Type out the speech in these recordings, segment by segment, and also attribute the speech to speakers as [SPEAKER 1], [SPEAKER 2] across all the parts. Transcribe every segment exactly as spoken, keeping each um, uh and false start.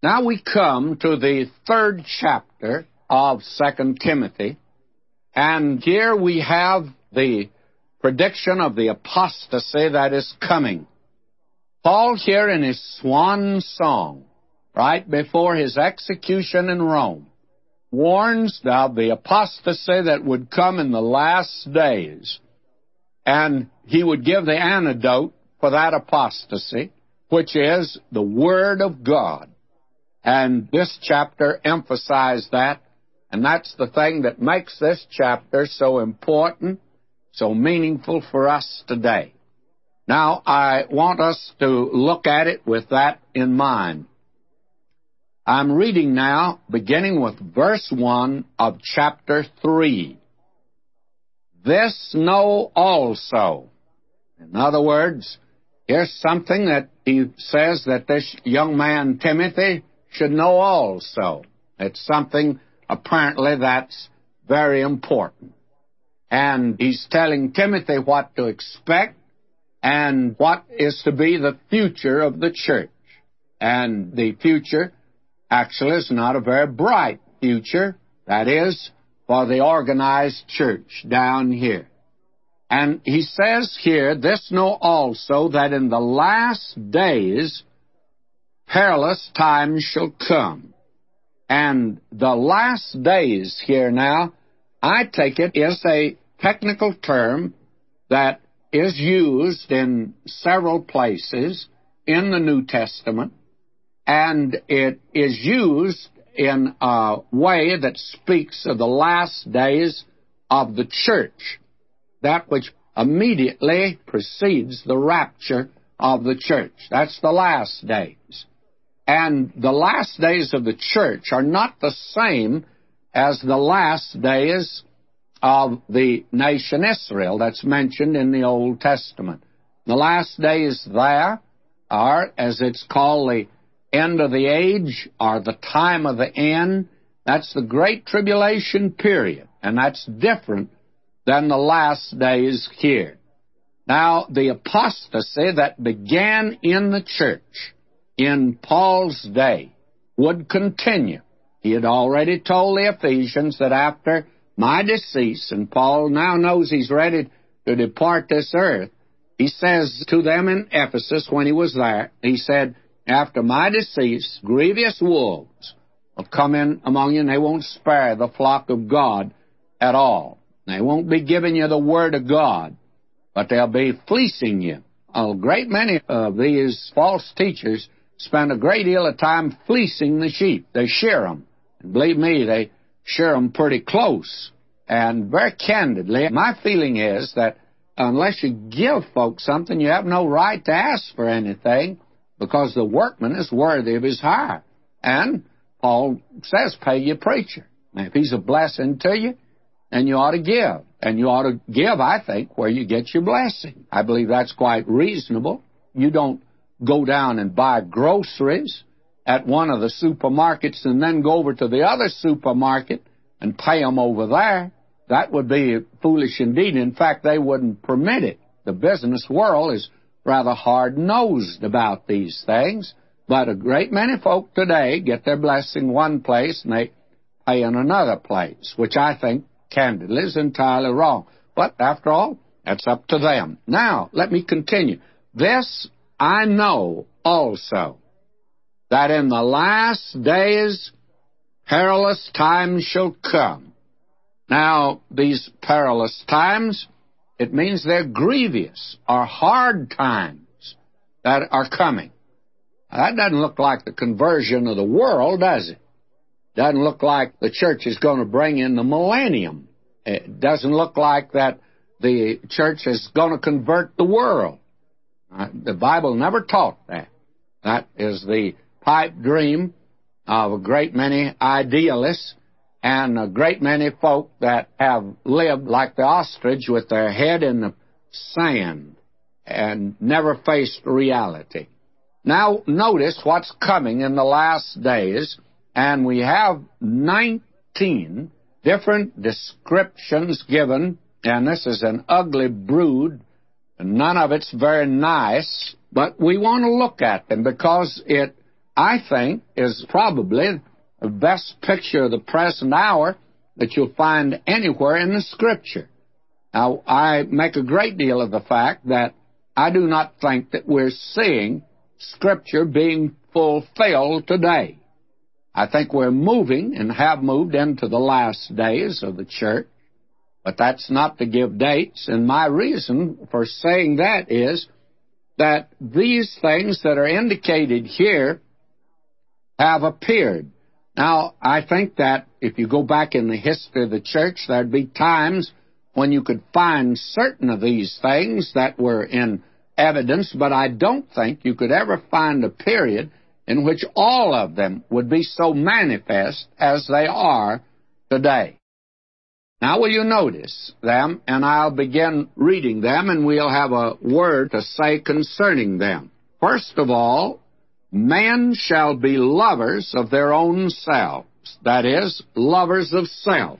[SPEAKER 1] Now we come to the third chapter of Second Timothy, and here we have the prediction of the apostasy that is coming. Paul here in his swan song, right before his execution in Rome, warns of the apostasy that would come in the last days. And he would give the antidote for that apostasy, which is the Word of God. And this chapter emphasized that, and that's the thing that makes this chapter so important, so meaningful for us today. Now, I want us to look at it with that in mind. I'm reading now, beginning with verse one of chapter three. This know also. In other words, here's something that he says that this young man, Timothy, should know also. It's something, apparently, that's very important. And he's telling Timothy what to expect and what is to be the future of the church. And the future actually is not a very bright future. That is, for the organized church down here. And he says here, this know also that in the last days perilous times shall come. And the last days here now, I take it, is a technical term that is used in several places in the New Testament, and it is used in a way that speaks of the last days of the church, that which immediately precedes the rapture of the church. That's the last days. And the last days of the church are not the same as the last days of the nation Israel that's mentioned in the Old Testament. The last days there are, as it's called, the end of the age, or the time of the end. That's the Great Tribulation period, and that's different than the last days here. Now, the apostasy that began in the church in Paul's day would continue. He had already told the Ephesians that after my decease, and Paul now knows he's ready to depart this earth, he says to them in Ephesus when he was there, he said, after my decease, grievous wolves will come in among you, and they won't spare the flock of God at all. They won't be giving you the Word of God, but they'll be fleecing you. A great many of these false teachers spend a great deal of time fleecing the sheep. They shear them. And believe me, they shear them pretty close. And very candidly, my feeling is that unless you give folks something, you have no right to ask for anything, because the workman is worthy of his hire. And Paul says, pay your preacher. Now, if he's a blessing to you, then you ought to give. And you ought to give, I think, where you get your blessing. I believe that's quite reasonable. You don't go down and buy groceries at one of the supermarkets and then go over to the other supermarket and pay them over there. That would be foolish indeed. In fact, they wouldn't permit it. The business world is rather hard-nosed about these things, but a great many folk today get their blessing one place and they pay in another place, which I think, candidly, is entirely wrong. But after all, that's up to them. Now, let me continue. This I know also, that in the last days perilous times shall come. Now, these perilous times, it means they're grievous or hard times that are coming. Now, that doesn't look like the conversion of the world, does it? Doesn't look like the church is going to bring in the millennium. It doesn't look like that the church is going to convert the world. Uh, the Bible never taught that. That is the pipe dream of a great many idealists and a great many folk that have lived like the ostrich with their head in the sand and never faced reality. Now, notice what's coming in the last days, and we have nineteen different descriptions given, and this is an ugly brood, and none of it's very nice, but we want to look at them because it I think, is probably the best picture of the present hour that you'll find anywhere in the Scripture. Now, I make a great deal of the fact that I do not think that we're seeing Scripture being fulfilled today. I think we're moving and have moved into the last days of the church, but that's not to give dates. And my reason for saying that is that these things that are indicated here have appeared. Now, I think that if you go back in the history of the church, there'd be times when you could find certain of these things that were in evidence, but I don't think you could ever find a period in which all of them would be so manifest as they are today. Now, will you notice them? And I'll begin reading them, and we'll have a word to say concerning them. First of all, men shall be lovers of their own selves. That is, lovers of self,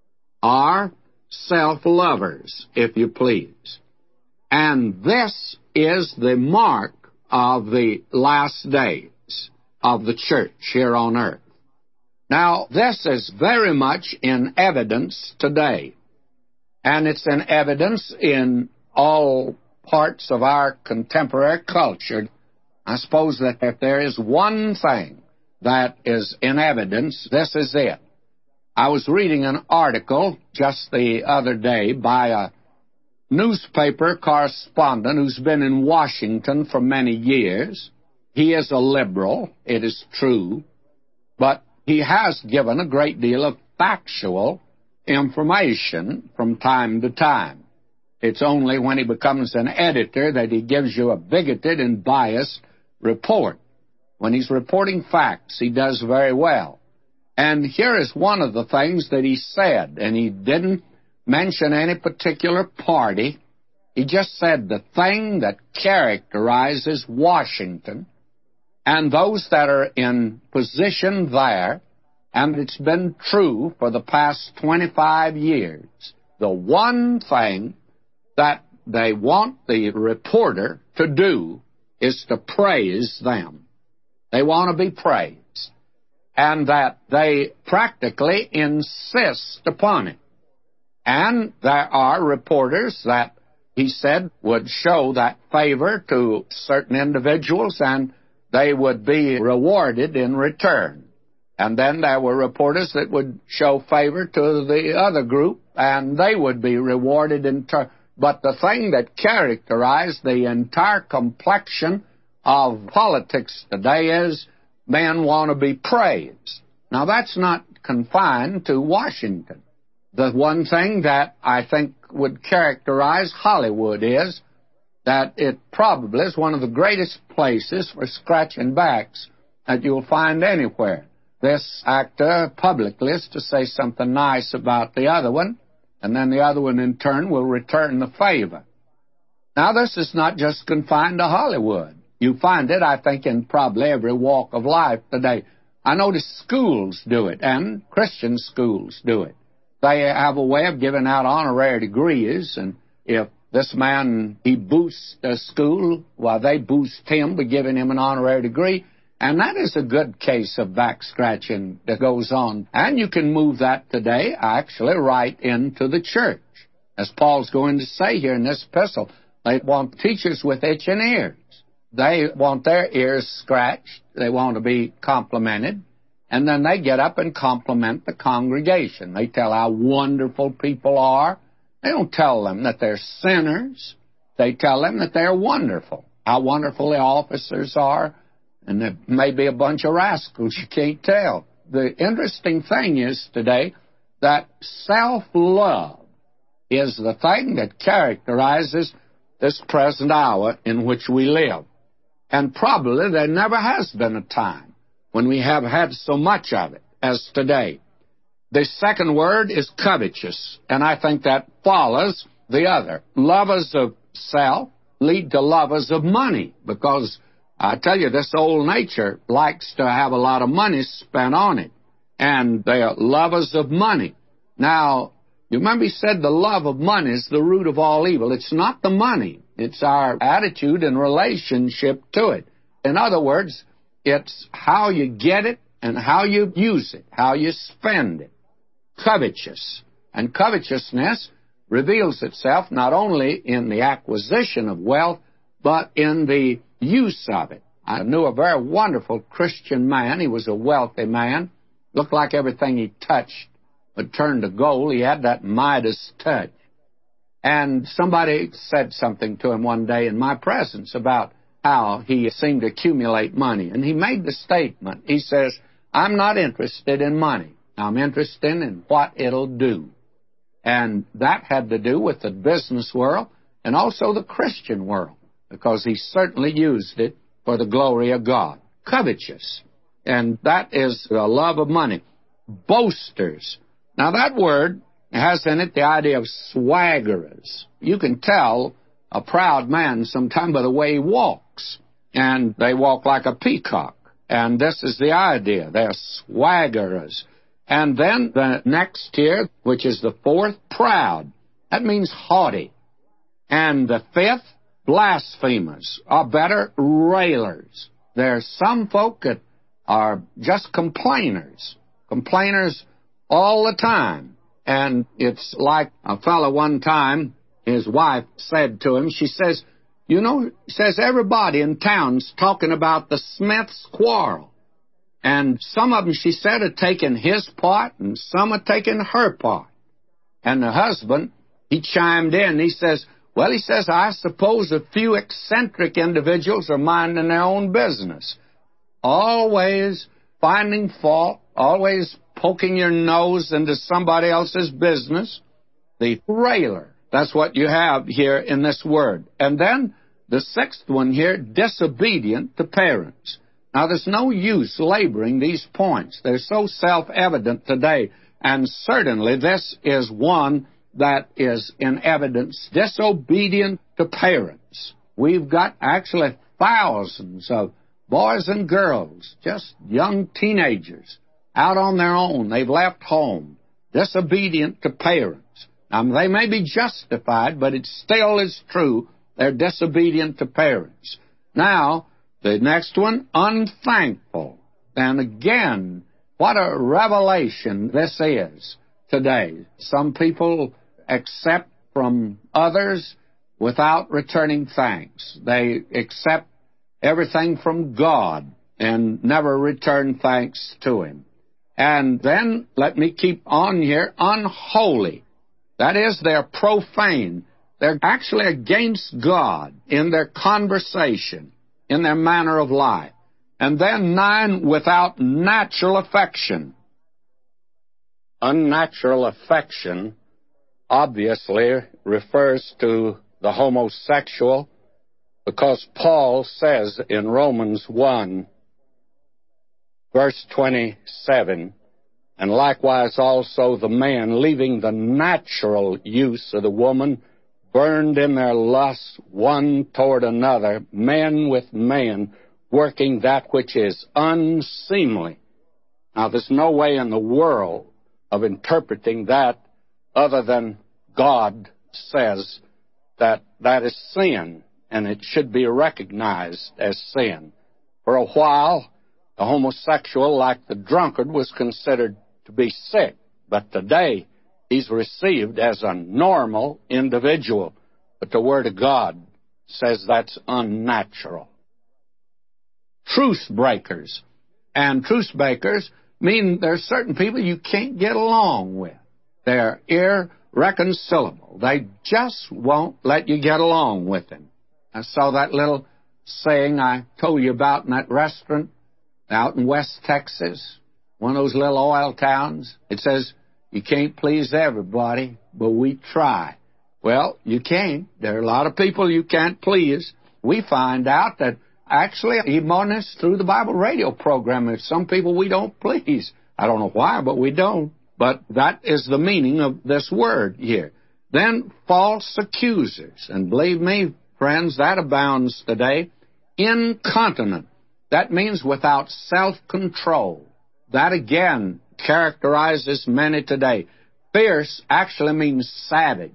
[SPEAKER 1] or self-lovers, if you please. And this is the mark of the last days of the church here on earth. Now, this is very much in evidence today, and it's in evidence in all parts of our contemporary culture. I suppose that if there is one thing that is in evidence, this is it. I was reading an article just the other day by a newspaper correspondent who's been in Washington for many years. He is a liberal, it is true, but he has given a great deal of factual information from time to time. It's only when he becomes an editor that he gives you a bigoted and biased report. When he's reporting facts, he does very well. And here is one of the things that he said, and he didn't mention any particular party. He just said the thing that characterizes Washington and those that are in position there, and it's been true for the past twenty-five years, the one thing that they want the reporter to do is to praise them. They want to be praised, and that they practically insist upon it. And there are reporters that, he said, would show that favor to certain individuals, and they would be rewarded in return. And then there were reporters that would show favor to the other group, and they would be rewarded in turn. But the thing that characterized the entire complexion of politics today is men want to be praised. Now, that's not confined to Washington. The one thing that I think would characterize Hollywood is that it probably is one of the greatest places for scratching backs that you'll find anywhere. This actor publicly is to say something nice about the other one, and then the other one in turn will return the favor. Now, this is not just confined to Hollywood. You find it, I think, in probably every walk of life today. I notice schools do it, and Christian schools do it. They have a way of giving out honorary degrees, and if this man, he boosts a school, well, they boost him by giving him an honorary degree, and that is a good case of back-scratching that goes on. And you can move that today, actually, right into the church. As Paul's going to say here in this epistle, they want teachers with itching ears. They want their ears scratched. They want to be complimented. And then they get up and compliment the congregation. They tell how wonderful people are. They don't tell them that they're sinners. They tell them that they're wonderful, how wonderful the officers are, and there may be a bunch of rascals, you can't tell. The interesting thing is today that self-love is the thing that characterizes this present hour in which we live. And probably there never has been a time when we have had so much of it as today. The second word is covetous, and I think that follows the other. Lovers of self lead to lovers of money, because I tell you, this old nature likes to have a lot of money spent on it, and they are lovers of money. Now, you remember he said the love of money is the root of all evil. It's not the money. It's our attitude and relationship to it. In other words, it's how you get it and how you use it, how you spend it. Covetous. And covetousness reveals itself not only in the acquisition of wealth, but in the use of it. I knew a very wonderful Christian man. He was a wealthy man. Looked like everything he touched would turn to gold. He had that Midas touch. And somebody said something to him one day in my presence about how he seemed to accumulate money. And he made the statement. He says, I'm not interested in money. I'm interested in what it'll do. And that had to do with the business world and also the Christian world, because he certainly used it for the glory of God. Covetous. And that is the love of money. Boasters. Now that word has in it the idea of swaggerers. You can tell a proud man sometime by the way he walks. And they walk like a peacock. And this is the idea. They're swaggerers. And then the next here, which is the fourth, proud. That means haughty. And the fifth, blasphemers, or better, railers. There are some folk that are just complainers. Complainers all the time. And it's like a fellow one time, his wife said to him, she says, you know, says everybody in town's talking about the Smiths' quarrel. And some of them, she said, had taken his part, and some had taken her part. And the husband, he chimed in. He says, well, he says, I suppose a few eccentric individuals are minding their own business. Always finding fault, always poking your nose into somebody else's business. The railer. That's what you have here in this word. And then the sixth one here, disobedient to parents. Now, there's no use laboring these points. They're so self-evident today. And certainly this is one that is in evidence, disobedient to parents. We've got actually thousands of boys and girls, just young teenagers, out on their own. They've left home, disobedient to parents. Now, they may be justified, but it still is true. They're disobedient to parents. Now, the next one, unthankful. And again, what a revelation this is today. Some people accept from others without returning thanks. They accept everything from God and never return thanks to Him. And then, let me keep on here, unholy. That is, they're profane. They're actually against God in their conversation, in their manner of life. And then nine, without natural affection. Unnatural affection obviously refers to the homosexual, because Paul says in Romans one, verse twenty-seven, and likewise also the man, leaving the natural use of the woman, burned in their lusts one toward another, man with man, working that which is unseemly. Now, there's no way in the world of interpreting that other than God says that that is sin, and it should be recognized as sin. For a while, the homosexual, like the drunkard, was considered to be sick, but today he's received as a normal individual. But the Word of God says that's unnatural. Truce breakers. And truce breakers mean there's certain people you can't get along with. They're irreconcilable. They just won't let you get along with them. I saw that little saying I told you about in that restaurant out in West Texas, one of those little oil towns. It says, you can't please everybody, but we try. Well, you can't. There are a lot of people you can't please. We find out that actually, even on this through the Bible radio program, there's some people we don't please. I don't know why, but we don't. But that is the meaning of this word here. Then false accusers. And believe me, friends, that abounds today. Incontinent. That means without self-control. That again characterizes many today. Fierce actually means savage.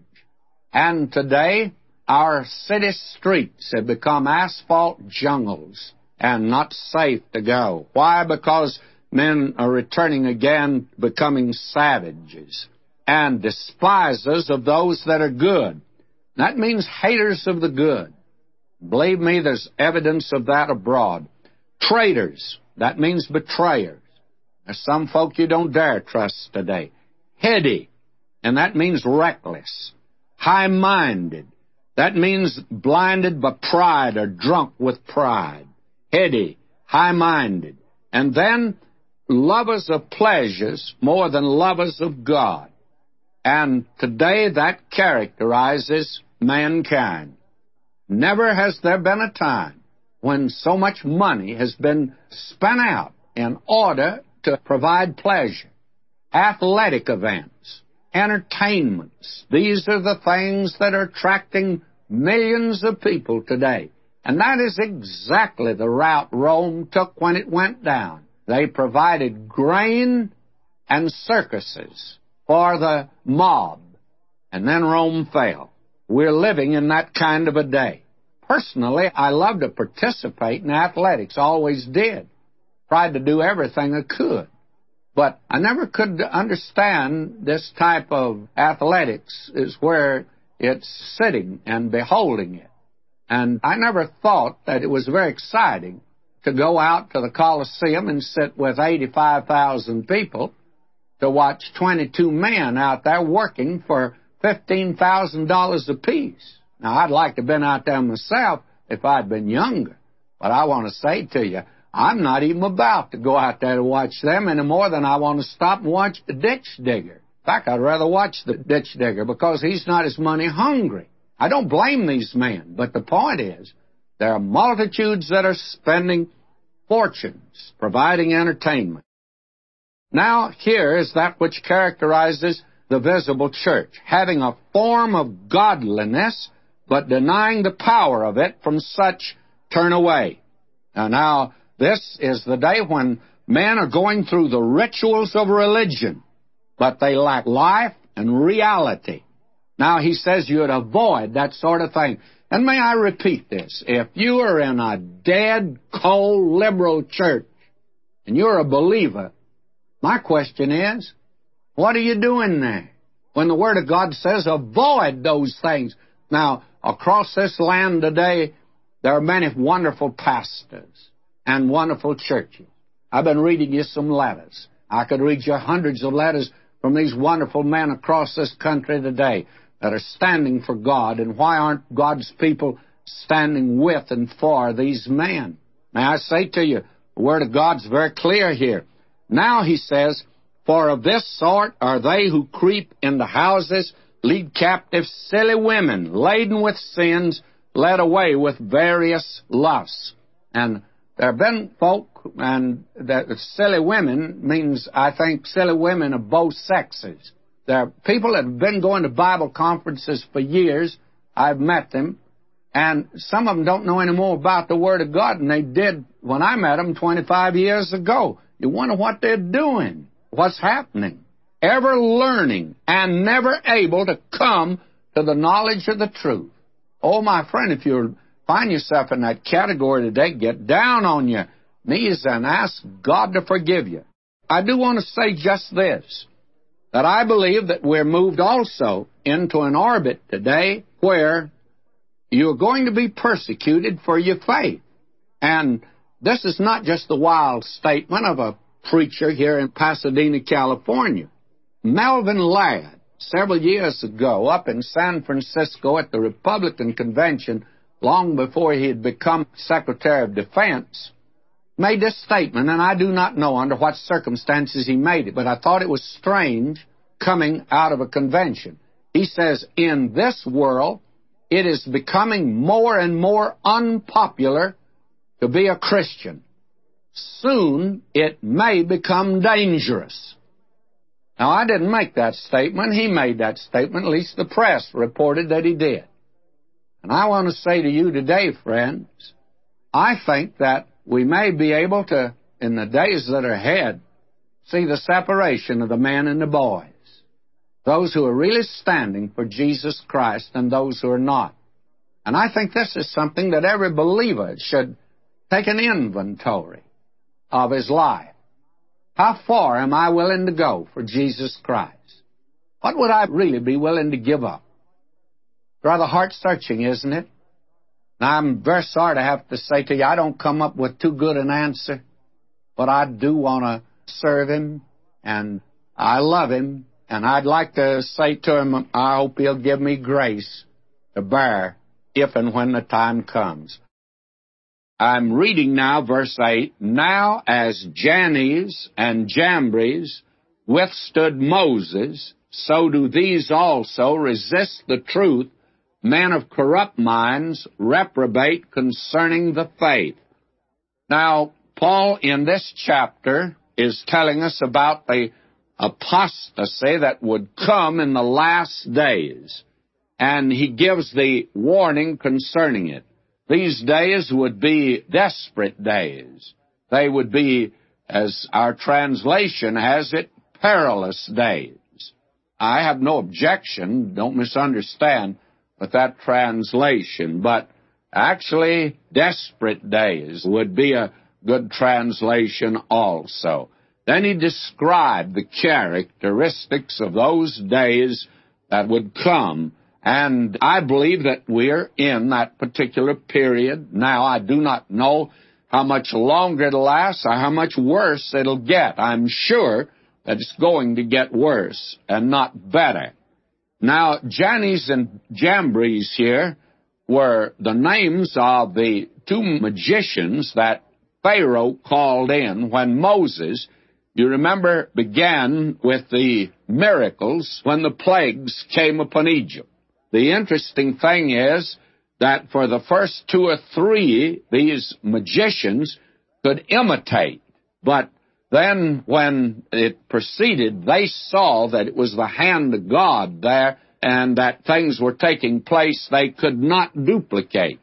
[SPEAKER 1] And today, our city streets have become asphalt jungles. and not safe to go. Why? Because men are returning again, becoming savages and despisers of those that are good. That means haters of the good. Believe me, there's evidence of that abroad. Traitors, that means betrayers. There's some folk you don't dare trust today. Heady, and that means reckless. High-minded, that means blinded by pride or drunk with pride. Heady, high-minded. And then lovers of pleasures more than lovers of God. And today that characterizes mankind. Never has there been a time when so much money has been spent out in order to provide pleasure. Athletic events, entertainments, these are the things that are attracting millions of people today. And that is exactly the route Rome took when it went down. They provided grain and circuses for the mob, and then Rome fell. We're living in that kind of a day. Personally, I love to participate in athletics, always did. Tried to do everything I could. But I never could understand this type of athletics is where it's sitting and beholding it. And I never thought that it was very exciting to go out to the Coliseum and sit with eighty-five thousand people to watch twenty-two men out there working for fifteen thousand dollars apiece. Now, I'd like to have been out there myself if I'd been younger. But I want to say to you, I'm not even about to go out there to watch them any more than I want to stop and watch the ditch digger. In fact, I'd rather watch the ditch digger because he's not as money hungry. I don't blame these men, but the point is, there are multitudes that are spending fortunes providing entertainment. Now, here is that which characterizes the visible church, having a form of godliness, but denying the power of it. From such turn away. Now, now, this is the day when men are going through the rituals of religion, but they lack life and reality. Now, he says you'd avoid that sort of thing. And may I repeat this? If you are in a dead, cold, liberal church, and you're a believer, my question is, what are you doing there? When the Word of God says, avoid those things. Now, across this land today, there are many wonderful pastors and wonderful churches. I've been reading you some letters. I could read you hundreds of letters from these wonderful men across this country today that are standing for God. And why aren't God's people standing with and for these men? May I say to you, the Word of God's very clear here. Now, he says, for of this sort are they who creep into houses, lead captive silly women, laden with sins, led away with various lusts. And there have been folk, and that silly women means, I think, silly women of both sexes. There are people that have been going to Bible conferences for years. I've met them. And some of them don't know any more about the Word of God than they did when I met them twenty-five years ago. You wonder what they're doing, what's happening. Ever learning and never able to come to the knowledge of the truth. Oh, my friend, if you find yourself in that category today, get down on your knees and ask God to forgive you. I do want to say just this, that I believe that we're moved also into an orbit today where you're going to be persecuted for your faith. And this is not just the wild statement of a preacher here in Pasadena, California. Melvin Laird, several years ago, up in San Francisco at the Republican Convention, long before he had become Secretary of Defense, made this statement, and I do not know under what circumstances he made it, but I thought it was strange coming out of a convention. He says, in this world, it is becoming more and more unpopular to be a Christian. Soon it may become dangerous. Now, I didn't make that statement. He made that statement. At least the press reported that he did. And I want to say to you today, friends, I think that we may be able to, in the days that are ahead, see the separation of the men and the boys. Those who are really standing for Jesus Christ and those who are not. And I think this is something that every believer should take an inventory of his life. How far am I willing to go for Jesus Christ? What would I really be willing to give up? Rather heart-searching, isn't it? Now, I'm very sorry to have to say to you, I don't come up with too good an answer, but I do want to serve him, and I love him, and I'd like to say to him, I hope he'll give me grace to bear if and when the time comes. I'm reading now verse eight. Now as Jannes and Jambres withstood Moses, so do these also resist the truth. Men of corrupt minds reprobate concerning the faith. Now, Paul in this chapter is telling us about the apostasy that would come in the last days, and he gives the warning concerning it. These days would be desperate days. They would be, as our translation has it, perilous days. I have no objection, don't misunderstand, with that translation, but actually desperate days would be a good translation also. Then he described the characteristics of those days that would come, and I believe that we're in that particular period now. I do not know how much longer it'll last or how much worse it'll get. I'm sure that it's going to get worse and not better. Now, Jannes and Jambres here were the names of the two magicians that Pharaoh called in when Moses, you remember, began with the miracles when the plagues came upon Egypt. The interesting thing is that for the first two or three, these magicians could imitate, but then when it proceeded, they saw that it was the hand of God there and that things were taking place they could not duplicate.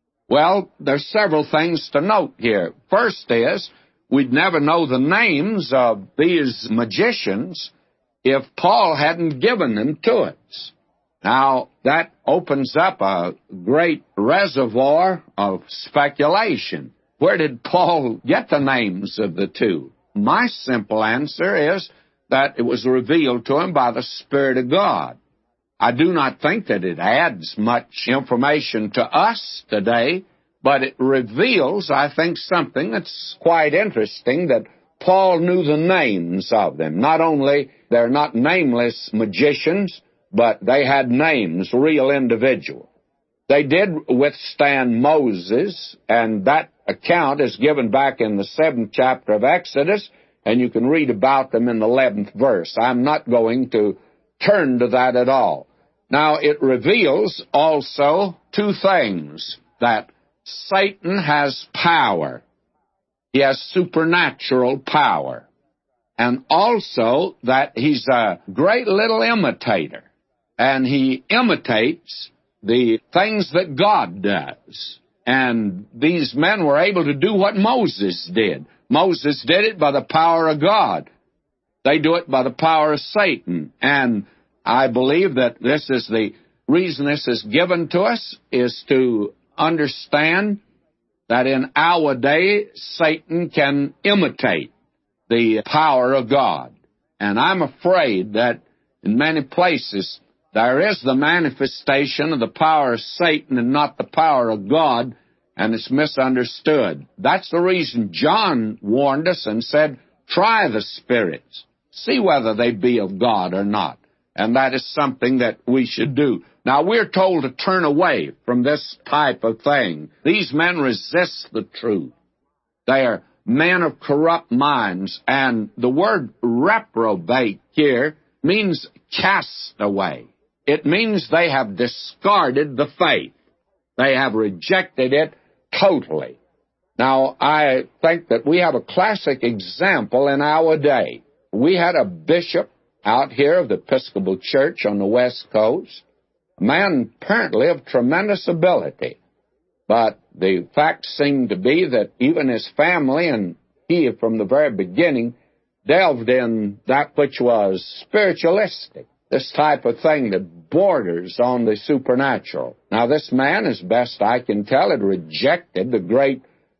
[SPEAKER 1] Well, there's several things to note here. First is, we'd never know the names of these magicians if Paul hadn't given them to us. Now, that opens up a great reservoir of speculation. Where did Paul get the names of the two? My simple answer is that it was revealed to him by the Spirit of God. I do not think that it adds much information to us today, but it reveals, I think, something that's quite interesting, that Paul knew the names of them. Not only they're not nameless magicians, but they had names, real individuals. They did withstand Moses, and that account is given back in the seventh chapter of Exodus, and you can read about them in the eleventh verse. I'm not going to turn to that at all. Now, it reveals also two things, that Satan has power. He has supernatural power. And also that he's a great little imitator, and he imitates the things that God does. And these men were able to do what Moses did. Moses did it by the power of God. They do it by the power of Satan. And I believe that this is the reason this is given to us, is to understand that in our day, Satan can imitate the power of God. And I'm afraid that in many places, there is the manifestation of the power of Satan and not the power of God, and it's misunderstood. That's the reason John warned us and said, try the spirits, see whether they be of God or not. And that is something that we should do. Now, we're told to turn away from this type of thing. These men resist the truth. They are men of corrupt minds, and the word reprobate here means cast away. It means they have discarded the faith. They have rejected it totally. Now, I think that we have a classic example in our day. We had a bishop out here of the Episcopal Church on the West Coast, a man apparently of tremendous ability. But the fact seemed to be that even his family and he, from the very beginning, delved in that which was spiritualistic, this type of thing that borders on the supernatural. Now, this man, as best I can tell, had rejected the great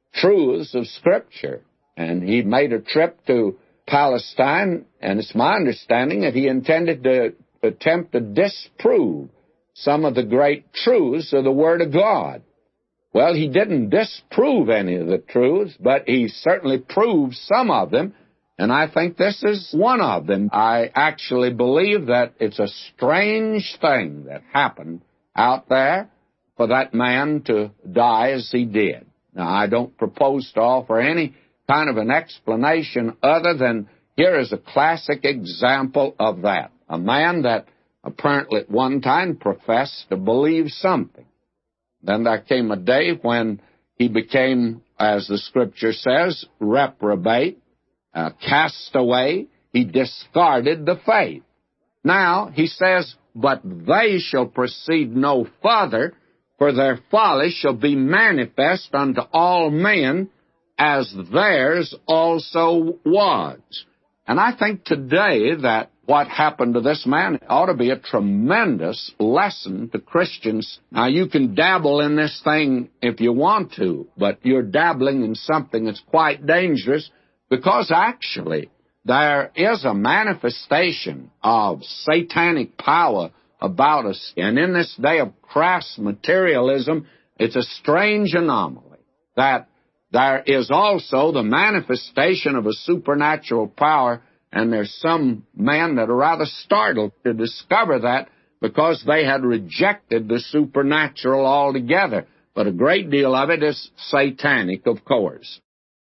[SPEAKER 1] truths of Scripture. And he made a trip to Palestine, and it's my understanding that he intended to attempt to disprove some of the great truths of the Word of God. Well, he didn't disprove any of the truths, but he certainly proved some of them, and I think this is one of them. I actually believe that it's a strange thing that happened out there for that man to die as he did. Now, I don't propose to offer any kind of an explanation other than here is a classic example of that. A man that apparently at one time professed to believe something. Then there came a day when he became, as the Scripture says, reprobate, uh, cast away. He discarded the faith. Now, he says, but they shall proceed no further, for their folly shall be manifest unto all men, as theirs also was. And I think today that what happened to this man ought to be a tremendous lesson to Christians. Now, you can dabble in this thing if you want to, but you're dabbling in something that's quite dangerous, because actually there is a manifestation of satanic power about us. And in this day of crass materialism, it's a strange anomaly that there is also the manifestation of a supernatural power, and there's some men that are rather startled to discover that because they had rejected the supernatural altogether. But a great deal of it is satanic, of course.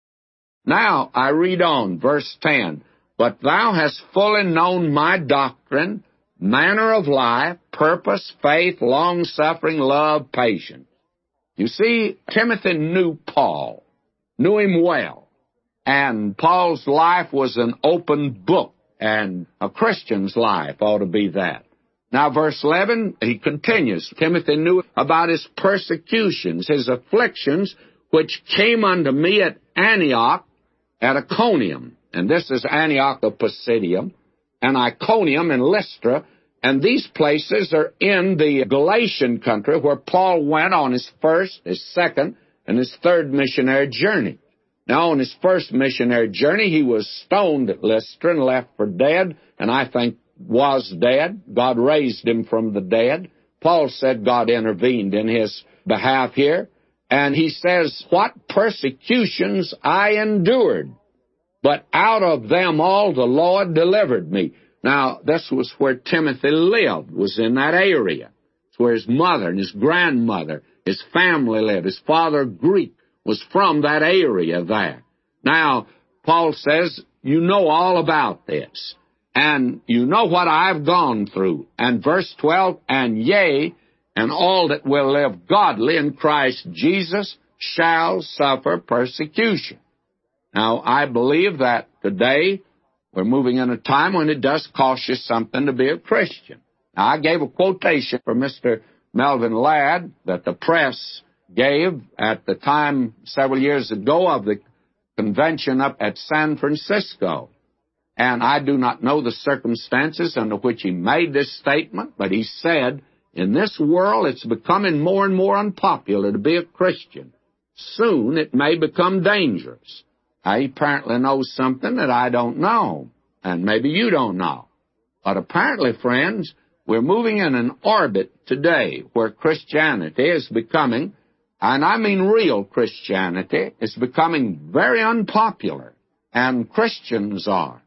[SPEAKER 1] Now, I read on, verse ten. But thou hast fully known my doctrine, manner of life, purpose, faith, long-suffering, love, patience. You see, Timothy knew Paul, knew him well. And Paul's life was an open book, and a Christian's life ought to be that. Now, verse eleven, he continues. Timothy knew about his persecutions, his afflictions, which came unto me at Antioch, at Iconium. And this is Antioch of Pisidium, and Iconium and Lystra. And these places are in the Galatian country where Paul went on his first, his second, and his third missionary journey. Now, on his first missionary journey, he was stoned at Lystra and left for dead, and I think was dead. God raised him from the dead. Paul said God intervened in his behalf here, and he says, what persecutions I endured, but out of them all the Lord delivered me. Now, this was where Timothy lived, was in that area. It's where his mother and his grandmother, his family lived. His father, Greek, was from that area there. Now, Paul says, you know all about this, and you know what I've gone through. And verse twelve, and yea, and all that will live godly in Christ Jesus shall suffer persecution. Now, I believe that today we're moving in a time when it does cost you something to be a Christian. Now, I gave a quotation from Mister Melvin Ladd that the press gave at the time several years ago of the convention up at San Francisco. And I do not know the circumstances under which he made this statement, but he said, in this world it's becoming more and more unpopular to be a Christian. Soon it may become dangerous. Now, he apparently knows something that I don't know, and maybe you don't know. But apparently, friends, we're moving in an orbit today where Christianity is becoming, and I mean real Christianity, is becoming very unpopular, and Christians are.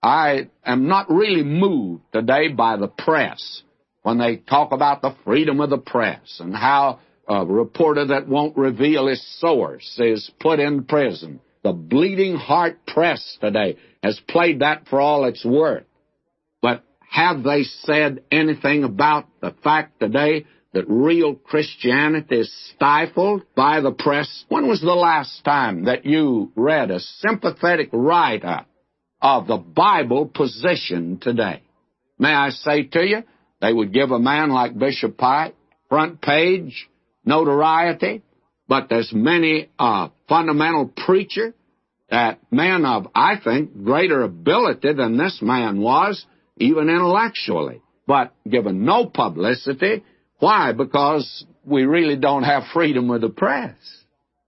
[SPEAKER 1] I am not really moved today by the press when they talk about the freedom of the press and how a reporter that won't reveal his source is put in prison. The bleeding heart press today has played that for all it's worth. But have they said anything about the fact today that real Christianity is stifled by the press? When was the last time that you read a sympathetic write-up of the Bible position today? May I say to you, they would give a man like Bishop Pike front page notoriety, but there's many a fundamental preacher, that man of, I think, greater ability than this man was, even intellectually, but given no publicity. Why? Because we really don't have freedom of the press.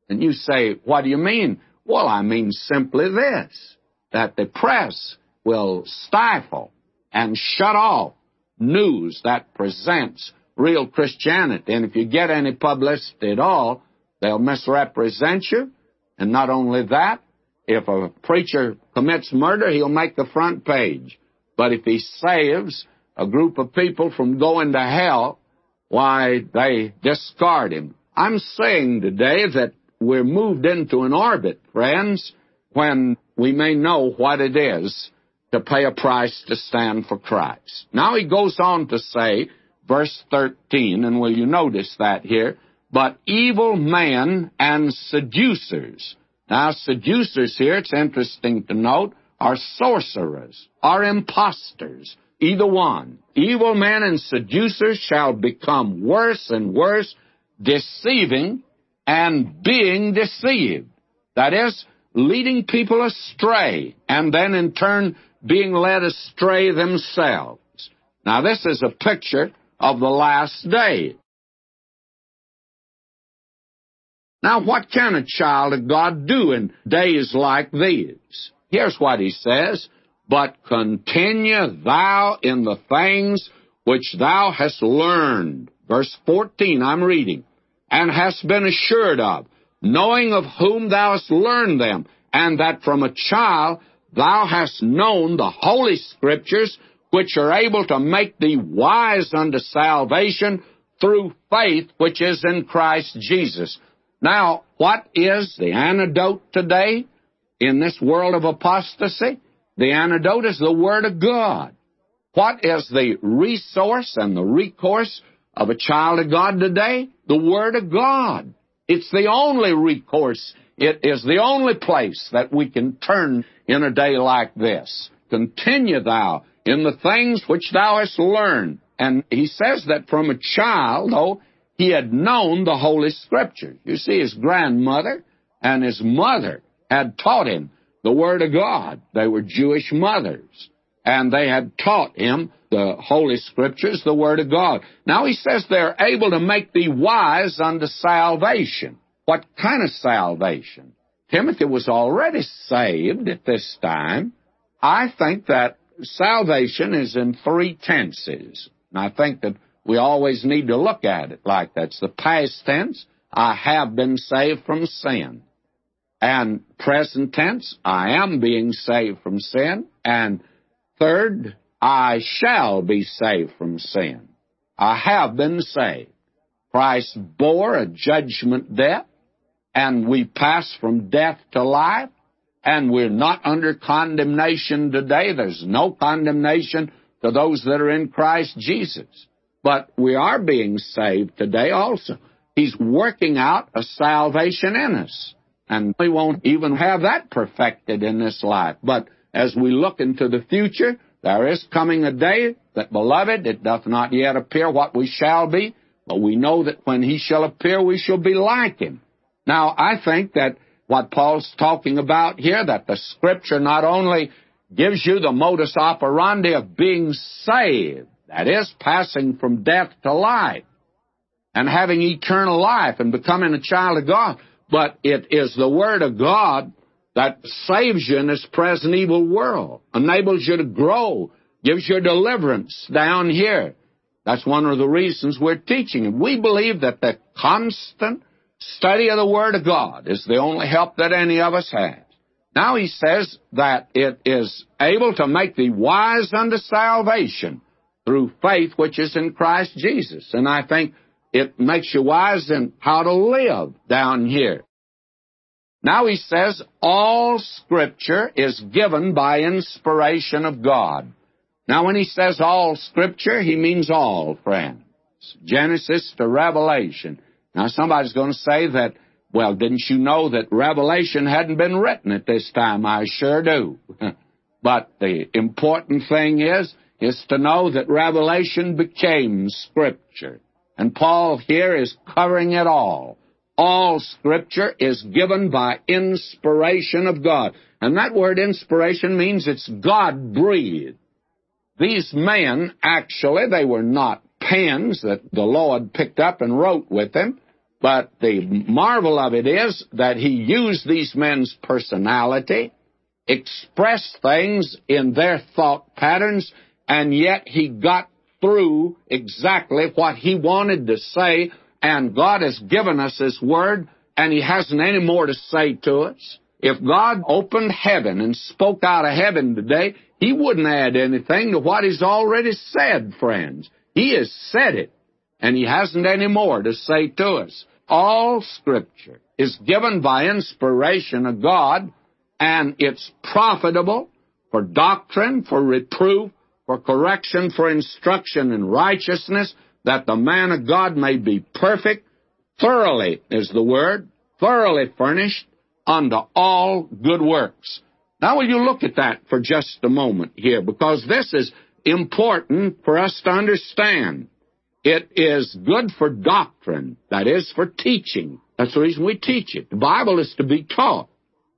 [SPEAKER 1] And you say, what do you mean? Well, I mean simply this, that the press will stifle and shut off news that presents real Christianity. And if you get any publicity at all, they'll misrepresent you. And not only that, if a preacher commits murder, he'll make the front page. But if he saves a group of people from going to hell, why, they discard him. I'm saying today that we're moved into an orbit, friends, when we may know what it is to pay a price to stand for Christ. Now he goes on to say, verse thirteen, and will you notice that here, but evil men and seducers. Now, seducers here, it's interesting to note, are sorcerers, are impostors, either one. Evil men and seducers shall become worse and worse, deceiving and being deceived. That is, leading people astray, and then in turn being led astray themselves. Now, this is a picture of the last day. Now, what can a child of God do in days like these? Here's what he says, but continue thou in the things which thou hast learned. Verse fourteen, I'm reading. And hast been assured of, knowing of whom thou hast learned them, and that from a child thou hast known the Holy Scriptures, which are able to make thee wise unto salvation through faith which is in Christ Jesus. Now, what is the antidote today in this world of apostasy? The antidote is the Word of God. What is the resource and the recourse of a child of God today? The Word of God. It's the only recourse. It is the only place that we can turn in a day like this. Continue thou in the things which thou hast learned. And he says that from a child, though, he had known the Holy Scriptures. You see, his grandmother and his mother had taught him the Word of God. They were Jewish mothers, and they had taught him the Holy Scriptures, the Word of God. Now he says they're able to make thee wise unto salvation. What kind of salvation? Timothy was already saved at this time. I think that salvation is in three tenses, and I think that we always need to look at it like that. It's the past tense, I have been saved from sin. And present tense, I am being saved from sin. And third, I shall be saved from sin. I have been saved. Christ bore a judgment death, and we pass from death to life, and we're not under condemnation today. There's no condemnation to those that are in Christ Jesus. But we are being saved today also. He's working out a salvation in us. And we won't even have that perfected in this life. But as we look into the future, there is coming a day that, beloved, it doth not yet appear what we shall be, but we know that when he shall appear, we shall be like him. Now, I think that what Paul's talking about here, that the Scripture not only gives you the modus operandi of being saved, that is, passing from death to life, and having eternal life and becoming a child of God, but it is the Word of God that saves you in this present evil world, enables you to grow, gives you deliverance down here. That's one of the reasons we're teaching it. We believe that the constant study of the Word of God is the only help that any of us has. Now he says that it is able to make thee wise unto salvation through faith which is in Christ Jesus. And I think it makes you wise in how to live down here. Now he says, all Scripture is given by inspiration of God. Now when he says all Scripture, he means all, friends. Genesis to Revelation. Now somebody's going to say that, well, didn't you know that Revelation hadn't been written at this time? I sure do. But the important thing is, is to know that Revelation became Scripture. And Paul here is covering it all. All Scripture is given by inspiration of God. And that word inspiration means it's God-breathed. These men, actually, they were not pens that the Lord picked up and wrote with them, But the marvel of it is that he used these men's personality, expressed things in their thought patterns, and yet he got through exactly what he wanted to say, and God has given us His Word, and He hasn't any more to say to us. If God opened heaven and spoke out of heaven today, He wouldn't add anything to what He's already said, friends. He has said it, and He hasn't any more to say to us. All Scripture is given by inspiration of God, and it's profitable for doctrine, for reproof, for correction, for instruction in righteousness, that the man of God may be perfect, thoroughly is the word, thoroughly furnished unto all good works. Now, will you look at that for just a moment here, because this is important for us to understand. It is good for doctrine, that is, for teaching. That's the reason we teach it. The Bible is to be taught.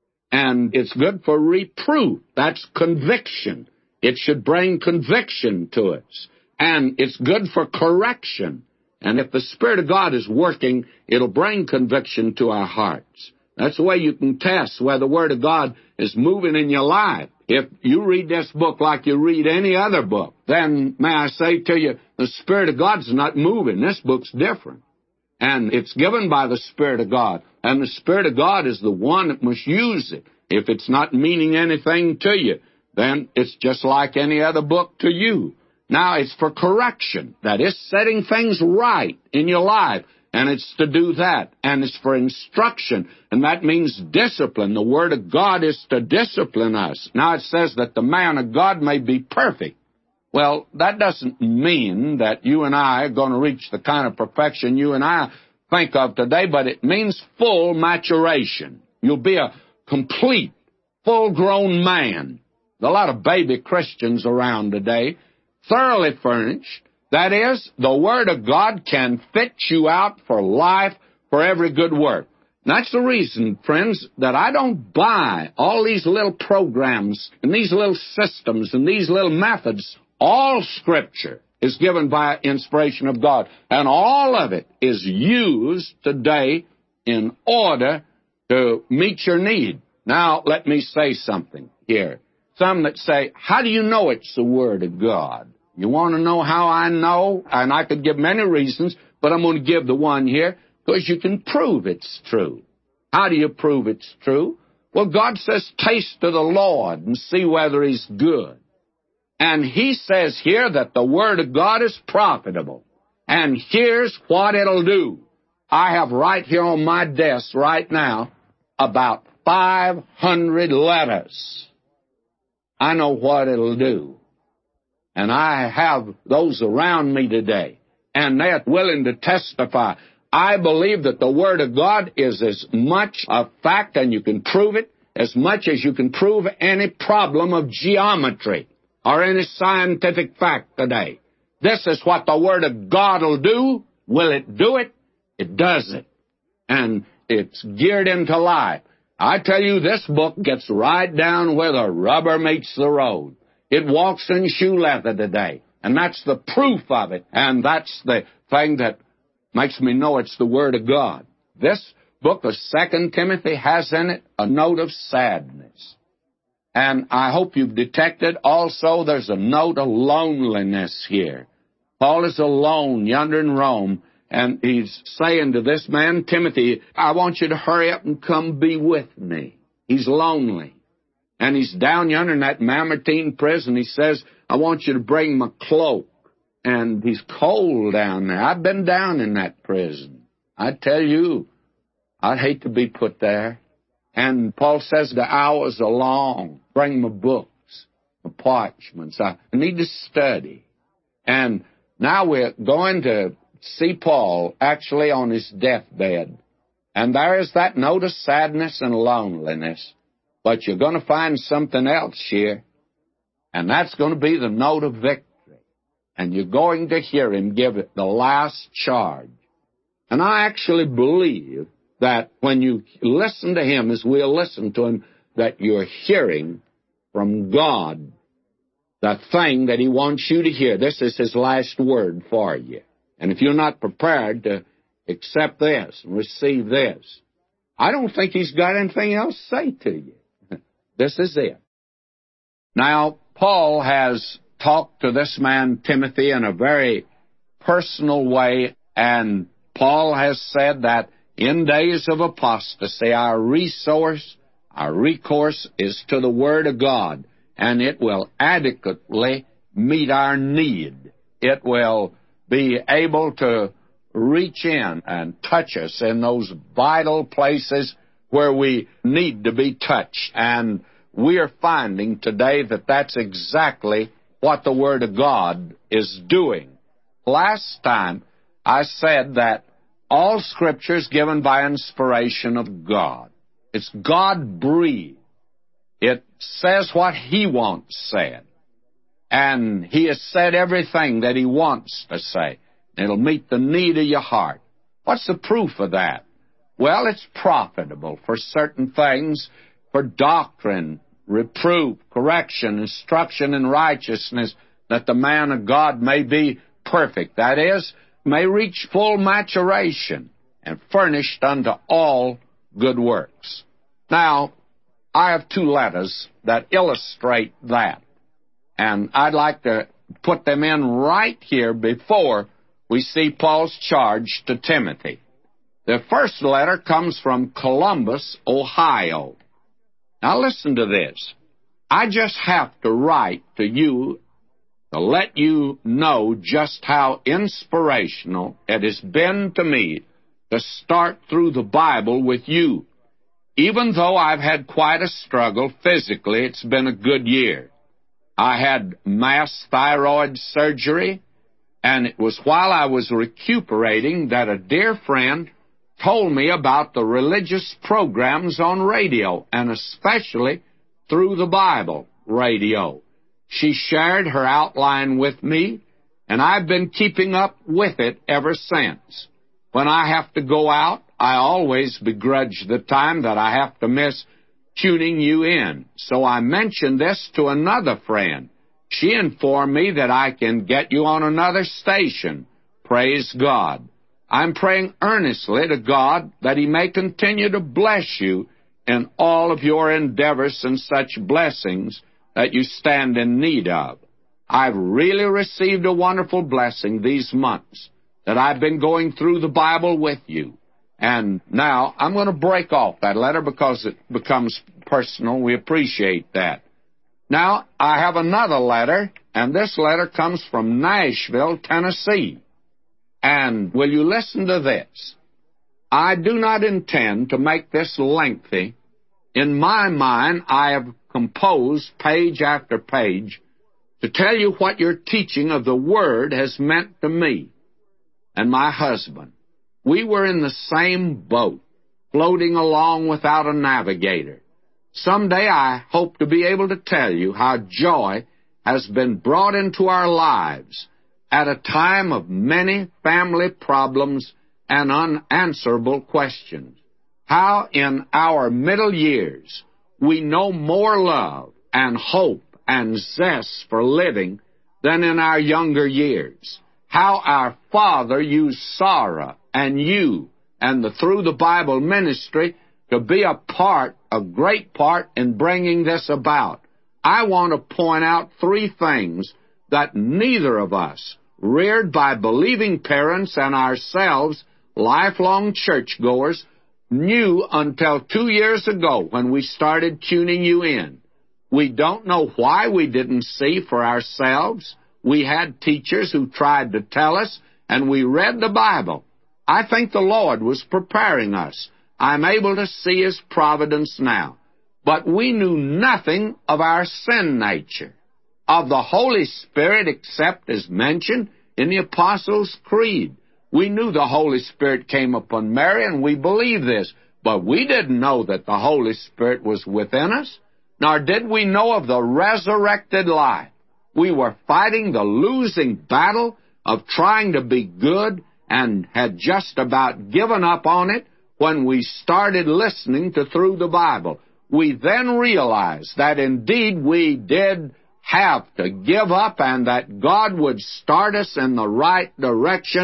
[SPEAKER 1] And it's good for reproof. That's conviction. It should bring conviction to us. And it's good for correction. And if the Spirit of God is working, it'll bring conviction to our hearts. That's the way you can test whether the Word of God is moving in your life. If you read this book like you read any other book, then may I say to you, the Spirit of God's not moving. This book's different. And it's given by the Spirit of God. And the Spirit of God is the one that must use it. If it's not meaning anything to you, then it's just like any other book to you. Now, it's for correction. That is, setting things right in your life. And it's to do that. And it's for instruction. And that means discipline. The Word of God is to discipline us. Now, it says that the man of God may be perfect. Well, that doesn't mean that you and I are going to reach the kind of perfection you and I think of today, but it means full maturation. You'll be a complete, full-grown man. There's a lot of baby Christians around today, thoroughly furnished. That is, the Word of God can fit you out for life, for every good work. And that's the reason, friends, that I don't buy all these little programs and these little systems and these little methods. All Scripture is given by inspiration of God, and all of it is used today in order to meet your need. Now, let me say something here. Some that say, how do you know it's the Word of God? You want to know how I know? And I could give many reasons, but I'm going to give the one here, because you can prove it's true. How do you prove it's true? Well, God says, taste of the Lord and see whether He's good. And He says here that the Word of God is profitable. And here's what it'll do. I have right here on my desk right now about five hundred letters. I know what it'll do. And I have those around me today. And they're willing to testify. I believe that the Word of God is as much a fact, and you can prove it, as much as you can prove any problem of geometry or any scientific fact today. This is what the Word of God will do. Will it do it? It does it. And it's geared into life. I tell you, this book gets right down where the rubber meets the road. It walks in shoe leather today. And that's the proof of it. And that's the thing that makes me know it's the Word of God. This book of Second Timothy has in it a note of sadness. And I hope you've detected also there's a note of loneliness here. Paul is alone yonder in Rome, and he's saying to this man, Timothy, I want you to hurry up and come be with me. He's lonely. And he's down yonder in that Mamertine prison. He says, I want you to bring my cloak. And he's cold down there. I've been down in that prison. I tell you, I'd hate to be put there. And Paul says the hours are long. Bring my books, my parchments. I need to study. And now we're going to see Paul actually on his deathbed. And there is that note of sadness and loneliness. But you're going to find something else here. And that's going to be the note of victory. And you're going to hear him give it the last charge. And I actually believe that when you listen to him, as we'll listen to him, that you're hearing from God the thing that he wants you to hear. This is his last word for you. And if you're not prepared to accept this, and receive this. I don't think he's got anything else to say to you. This is it. Now, Paul has talked to this man, Timothy, in a very personal way, and Paul has said that in days of apostasy, our resource, our recourse is to the Word of God, and it will adequately meet our need. It will be able to reach in and touch us in those vital places where we need to be touched. And we are finding today that that's exactly what the Word of God is doing. Last time, I said that all Scripture is given by inspiration of God. It's God-breathed. It says what He wants said. And He has said everything that He wants to say. It'll meet the need of your heart. What's the proof of that? Well, it's profitable for certain things, for doctrine, reproof, correction, instruction in righteousness, that the man of God may be perfect. That is, may reach full maturation and furnished unto all good works. Now, I have two letters that illustrate that, and I'd like to put them in right here before we see Paul's charge to Timothy. The first letter comes from Columbus, Ohio. Now listen to this. I just have to write to you to let you know just how inspirational it has been to me to start through the Bible with you. Even though I've had quite a struggle physically, it's been a good year. I had mass thyroid surgery, and it was while I was recuperating that a dear friend told me about the religious programs on radio, and especially through the Bible radio. She shared her outline with me, and I've been keeping up with it ever since. When I have to go out, I always begrudge the time that I have to miss tuning you in. So I mentioned this to another friend. She informed me that I can get you on another station. Praise God. I'm praying earnestly to God that He may continue to bless you in all of your endeavors and such blessings that you stand in need of. I've really received a wonderful blessing these months that I've been going through the Bible with you. And now I'm going to break off that letter because it becomes personal. We appreciate that. Now, I have another letter, and this letter comes from Nashville, Tennessee. And will you listen to this? I do not intend to make this lengthy. In my mind, I have composed page after page to tell you what your teaching of the Word has meant to me and my husband. We were in the same boat, floating along without a navigator. Someday I hope to be able to tell you how joy has been brought into our lives at a time of many family problems and unanswerable questions. How in our middle years we know more love and hope and zest for living than in our younger years. How our Father used Sarah and you and the Through the Bible ministry to be a part, a great part in bringing this about. I want to point out three things that neither of us, reared by believing parents and ourselves, lifelong churchgoers, knew until two years ago when we started tuning you in. We don't know why we didn't see for ourselves. We had teachers who tried to tell us, and we read the Bible. I think the Lord was preparing us. I'm able to see His providence now. But we knew nothing of our sin nature, of the Holy Spirit except as mentioned in the Apostles' Creed. We knew the Holy Spirit came upon Mary, and we believe this, but we didn't know that the Holy Spirit was within us, nor did we know of the resurrected life. We were fighting the losing battle of trying to be good and had just about given up on it when we started listening to Through the Bible. We then realized that indeed we did have to give up and that God would start us in the right direction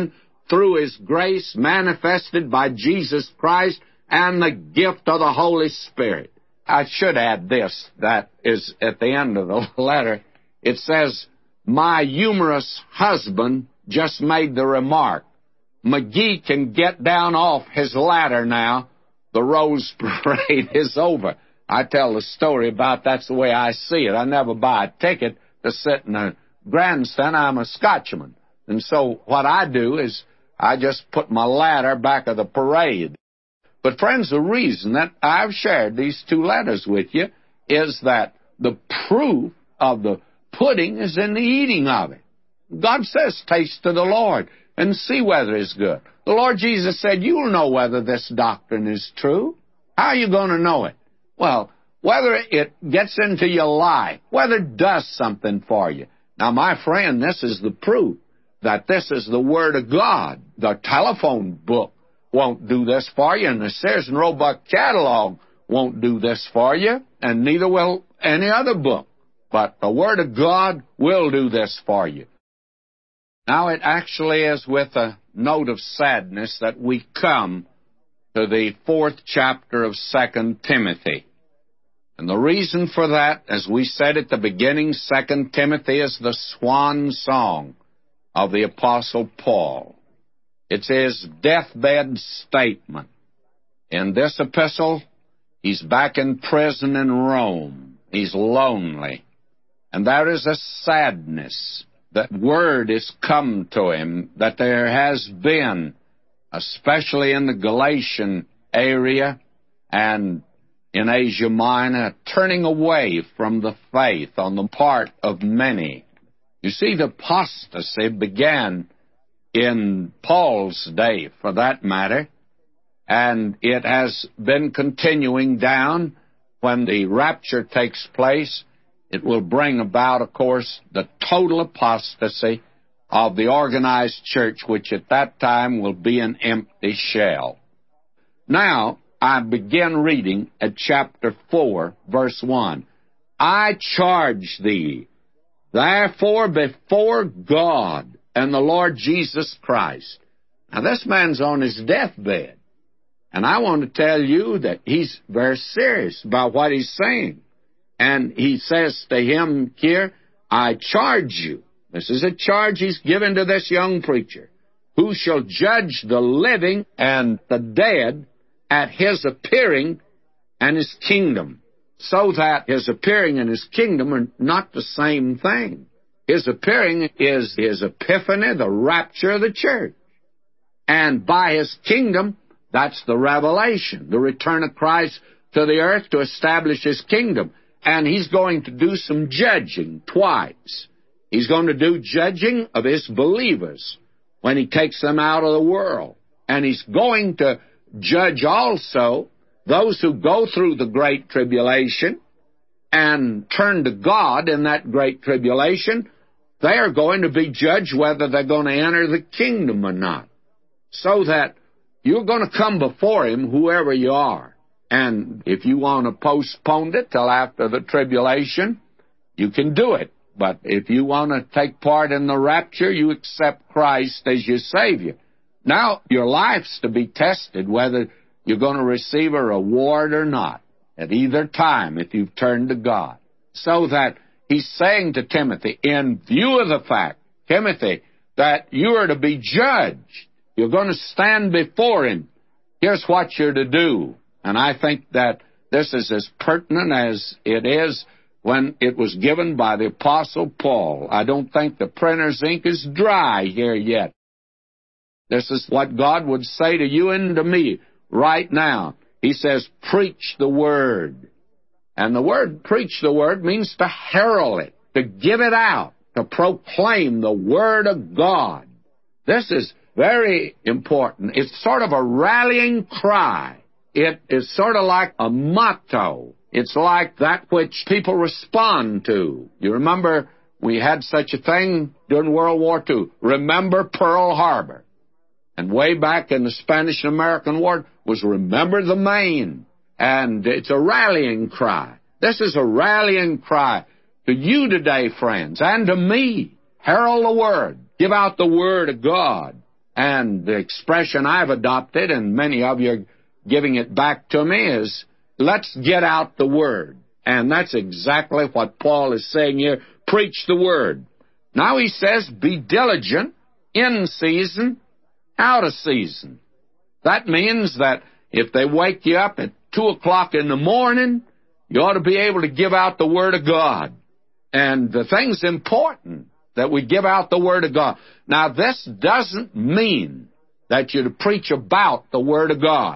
[SPEAKER 1] through His grace manifested by Jesus Christ and the gift of the Holy Spirit. I should add this, that is at the end of the letter. It says, my humorous husband just made the remark, McGee can get down off his ladder now. The Rose Parade is over. I tell the story about that's the way I see it. I never buy a ticket to sit in a grandstand. I'm a Scotchman. And so what I do is I just put my ladder back of the parade. But, friends, the reason that I've shared these two letters with you is that the proof of the pudding is in the eating of it. God says, taste to the Lord and see whether it's good. The Lord Jesus said, you'll know whether this doctrine is true. How are you going to know it? Well, whether it gets into your life, whether it does something for you. Now, my friend, this is the proof that this is the Word of God. The telephone book won't do this for you, and the Sears and Roebuck catalog won't do this for you, and neither will any other book. But the Word of God will do this for you. Now, it actually is with a note of sadness that we come to the fourth chapter of Second Timothy. And the reason for that, as we said at the beginning, Second Timothy is the swan song of the Apostle Paul. It's his deathbed statement. In this epistle, he's back in prison in Rome. He's lonely. And there is a sadness. That word has come to him that there has been, especially in the Galatian area and in Asia Minor, turning away from the faith on the part of many. You see, the apostasy began in Paul's day, for that matter, and it has been continuing down. When the rapture takes place, it will bring about, of course, the total apostasy of the organized church, which at that time will be an empty shell. Now, I begin reading at chapter four, verse one. I charge thee, therefore, before God and the Lord Jesus Christ. Now, this man's on his deathbed. And I want to tell you that he's very serious about what he's saying. And he says to him here, I charge you. This is a charge he's given to this young preacher. Who shall judge the living and the dead at his appearing and his kingdom. So that his appearing and his kingdom are not the same thing. His appearing is his epiphany, the rapture of the church. And by his kingdom, that's the revelation, the return of Christ to the earth to establish his kingdom. And he's going to do some judging twice. He's going to do judging of his believers when he takes them out of the world. And he's going to judge also those who go through the great tribulation and turn to God in that great tribulation. They are going to be judged whether they're going to enter the kingdom or not. So that you're going to come before him, whoever you are. And if you want to postpone it till after the tribulation, you can do it. But if you want to take part in the rapture, you accept Christ as your Savior. Now, your life's to be tested whether you're going to receive a reward or not at either time if you've turned to God. So that he's saying to Timothy, in view of the fact, Timothy, that you are to be judged, you're going to stand before him, here's what you're to do. And I think that this is as pertinent as it is when it was given by the Apostle Paul. I don't think the printer's ink is dry here yet. This is what God would say to you and to me right now. He says, preach the word. And the word, preach the word, means to herald it, to give it out, to proclaim the word of God. This is very important. It's sort of a rallying cry. It is sort of like a motto. It's like that which people respond to. You remember we had such a thing during World War Two. Remember Pearl Harbor. And way back in the Spanish-American War was remember the Maine. And it's a rallying cry. This is a rallying cry to you today, friends, and to me. Herald the word. Give out the word of God. And the expression I've adopted, and many of you are giving it back to me, is, let's get out the Word. And that's exactly what Paul is saying here. Preach the Word. Now he says, be diligent, in season, out of season. That means that if they wake you up at two o'clock in the morning, you ought to be able to give out the Word of God. And the thing's important that we give out the Word of God. Now, this doesn't mean that you're to preach about the Word of God.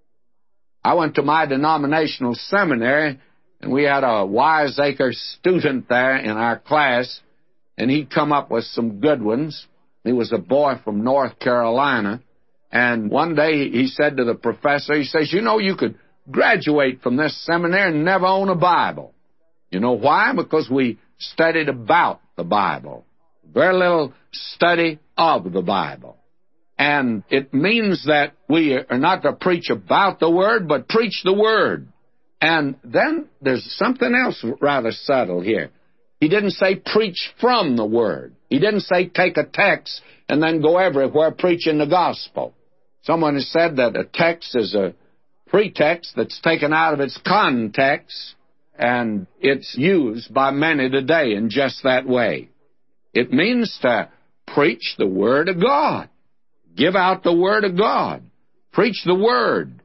[SPEAKER 1] I went to my denominational seminary, and we had a wiseacre student there in our class, and he'd come up with some good ones. He was a boy from North Carolina, and one day he said to the professor, he says, you know, you could graduate from this seminary and never own a Bible. You know why? Because we studied about the Bible. Very little study of the Bible. And it means that we are not to preach about the Word, but preach the Word. And then there's something else rather subtle here. He didn't say preach from the Word. He didn't say take a text and then go everywhere preaching the gospel. Someone has said that a text is a pretext that's taken out of its context, and it's used by many today in just that way. It means to preach the Word of God. Give out the Word of God. Preach the Word.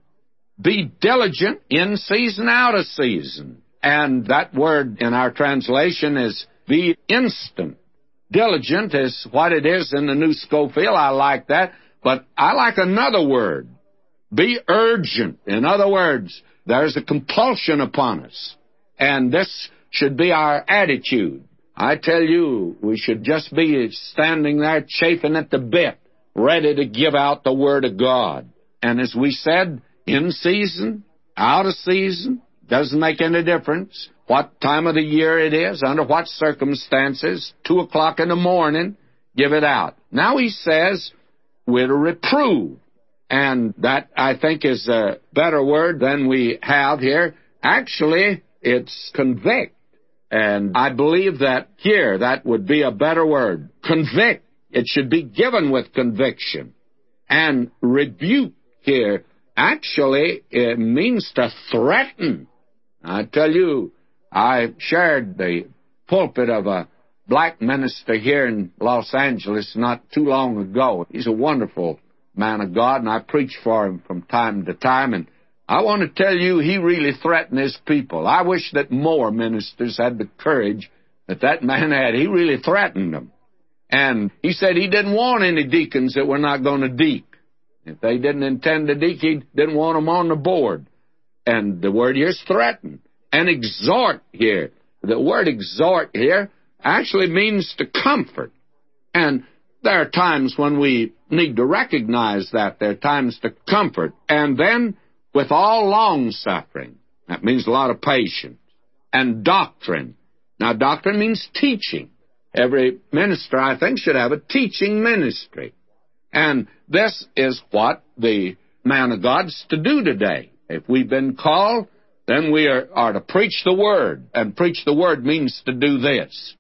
[SPEAKER 1] Be diligent in season, out of season. And that word in our translation is be instant. Diligent is what it is in the New Scofield. I like that. But I like another word. Be urgent. In other words, there's a compulsion upon us. And this should be our attitude. I tell you, we should just be standing there chafing at the bit, ready to give out the Word of God. And as we said, in season, out of season, doesn't make any difference what time of the year it is, under what circumstances, two o'clock in the morning, give it out. Now he says, we're to reprove. And that, I think, is a better word than we have here. Actually, it's convict. And I believe that here, that would be a better word. Convict. It should be given with conviction. And rebuke here, actually, it means to threaten. I tell you, I shared the pulpit of a black minister here in Los Angeles not too long ago. He's a wonderful man of God, and I preach for him from time to time, and I want to tell you, he really threatened his people. I wish that more ministers had the courage that that man had. He really threatened them. And he said he didn't want any deacons that were not going to deek. If they didn't intend to deek, he didn't want them on the board. And the word here is threaten. And exhort here. The word exhort here actually means to comfort. And there are times when we need to recognize that. There are times to comfort. And then, with all long-suffering, that means a lot of patience, and doctrine. Now, doctrine means teaching. Every minister, I think, should have a teaching ministry. And this is what the man of God's to do today. If we've been called, then we are, are to preach the Word. And preach the Word means to do this.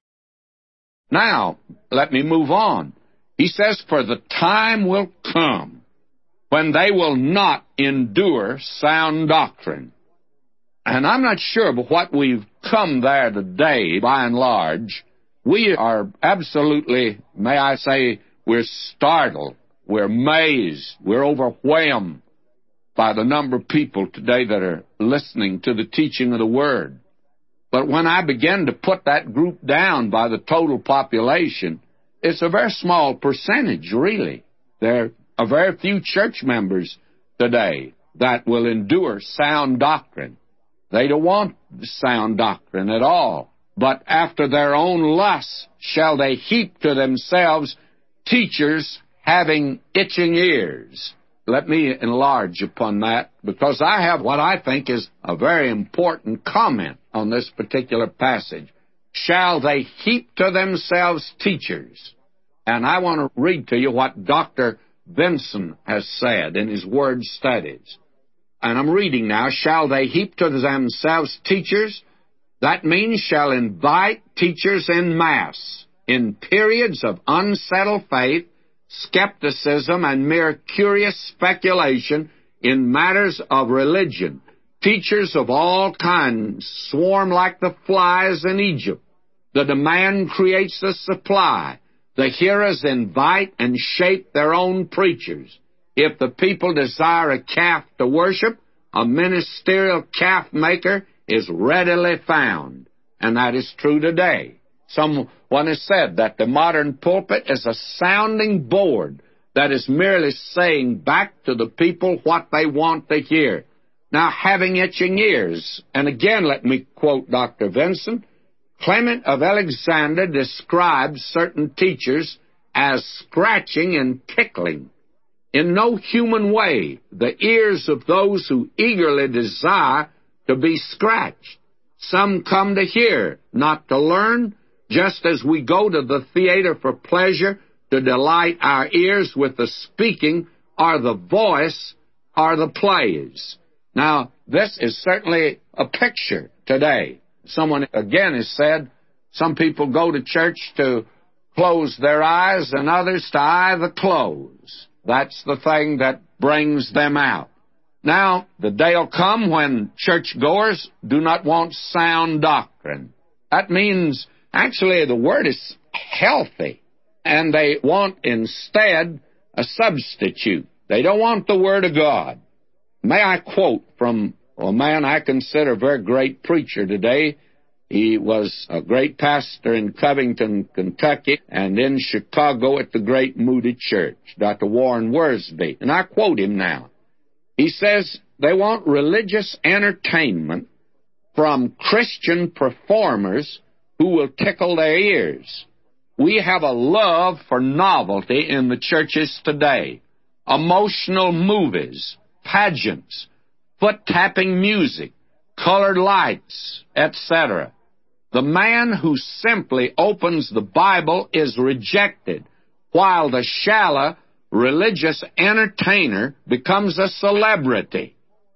[SPEAKER 1] Now, let me move on. He says, for the time will come when they will not endure sound doctrine. And I'm not sure, but what we've come there today, by and large, we are absolutely, may I say, we're startled, we're amazed, we're overwhelmed by the number of people today that are listening to the teaching of the Word. But when I begin to put that group down by the total population, it's a very small percentage, really. There are very few church members today that will endure sound doctrine. They don't want sound doctrine at all. But after their own lusts shall they heap to themselves teachers having itching ears. Let me enlarge upon that, because I have what I think is a very important comment on this particular passage. Shall they heap to themselves teachers? And I want to read to you what Doctor Vinson has said in his word studies. And I'm reading now. Shall they heap to themselves teachers? That means shall invite teachers en masse in periods of unsettled faith, skepticism, and mere curious speculation in matters of religion. Teachers of all kinds swarm like the flies in Egypt. The demand creates the supply. The hearers invite and shape their own preachers. If the people desire a calf to worship, a ministerial calf maker is readily found. And that is true today. Someone has said that the modern pulpit is a sounding board that is merely saying back to the people what they want to hear. Now, having itching ears, and again let me quote Doctor Vincent, Clement of Alexandria describes certain teachers as scratching and tickling. In no human way the ears of those who eagerly desire to be scratched. Some come to hear, not to learn, just as we go to the theater for pleasure, to delight our ears with the speaking or the voice or the plays. Now, this is certainly a picture today. Someone again has said, some people go to church to close their eyes and others to eye the close. That's the thing that brings them out. Now, the day will come when churchgoers do not want sound doctrine. That means, actually, the word is healthy, and they want instead a substitute. They don't want the Word of God. May I quote from a man I consider a very great preacher today. He was a great pastor in Covington, Kentucky, and in Chicago at the great Moody Church, Doctor Warren Wiersbe. And I quote him now. He says, they want religious entertainment from Christian performers who will tickle their ears. We have a love for novelty in the churches today. Emotional movies, pageants, foot-tapping music, colored lights, et cetera. The man who simply opens the Bible is rejected, while the shallow religious entertainer becomes a celebrity.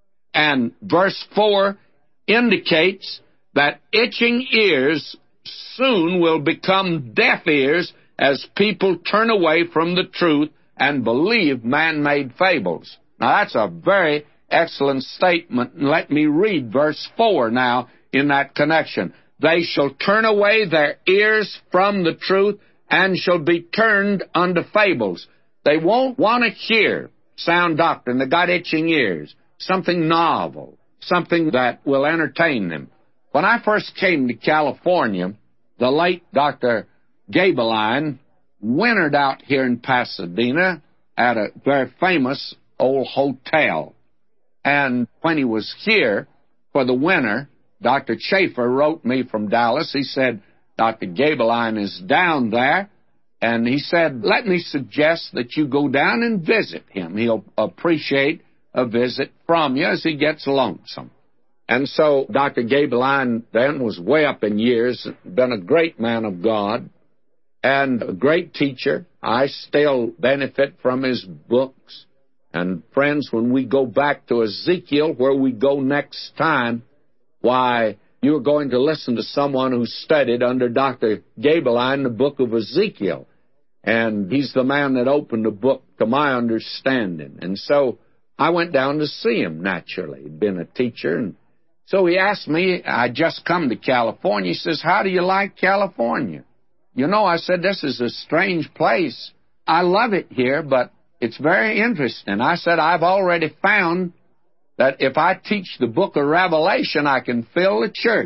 [SPEAKER 1] And verse four indicates that itching ears soon will become deaf ears as people turn away from the truth and believe man-made fables. Now, that's a very excellent statement. Let me read verse four now in that connection. They shall turn away their ears from the truth and shall be turned unto fables. They won't want to hear sound doctrine. They got itching ears, something novel, something that will entertain them. When I first came to California, the late Doctor Gabeline wintered out here in Pasadena at a very famous old hotel. And when he was here for the winter, Doctor Chafer wrote me from Dallas. He said, Doctor Gabeline is down there, and he said, let me suggest that you go down and visit him. He'll appreciate a visit from you as he gets lonesome. And so Doctor Gabeline then was way up in years, been a great man of God, and a great teacher. I still benefit from his books. And friends, when we go back to Ezekiel, where we go next time, why, you're going to listen to someone who studied under Doctor Gabeline the book of Ezekiel. And he's the man that opened the book to my understanding. And so I went down to see him, naturally. He'd been a teacher. And so he asked me, I'd just come to California. He says, how do you like California? You know, I said, this is a strange place. I love it here, but it's very interesting. I said, I've already found that if I teach the book of Revelation, I can fill the church,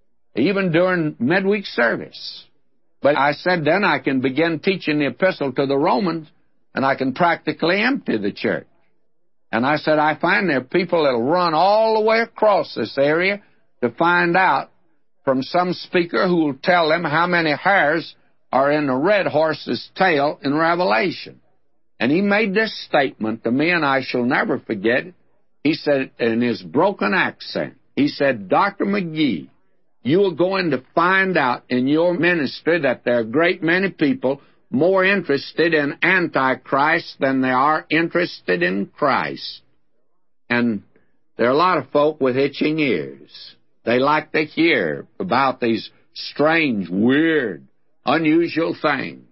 [SPEAKER 1] even during midweek service. But I said, then I can begin teaching the epistle to the Romans, and I can practically empty the church. And I said, I find there are people that will run all the way across this area to find out from some speaker who will tell them how many hairs are in the red horse's tail in Revelation. And he made this statement to me, and I shall never forget it. He said, in his broken accent, he said, Doctor McGee, you are going to find out in your ministry that there are a great many people more interested in Antichrist than they are interested in Christ. And there are a lot of folk with itching ears. They like to hear about these strange, weird, unusual things.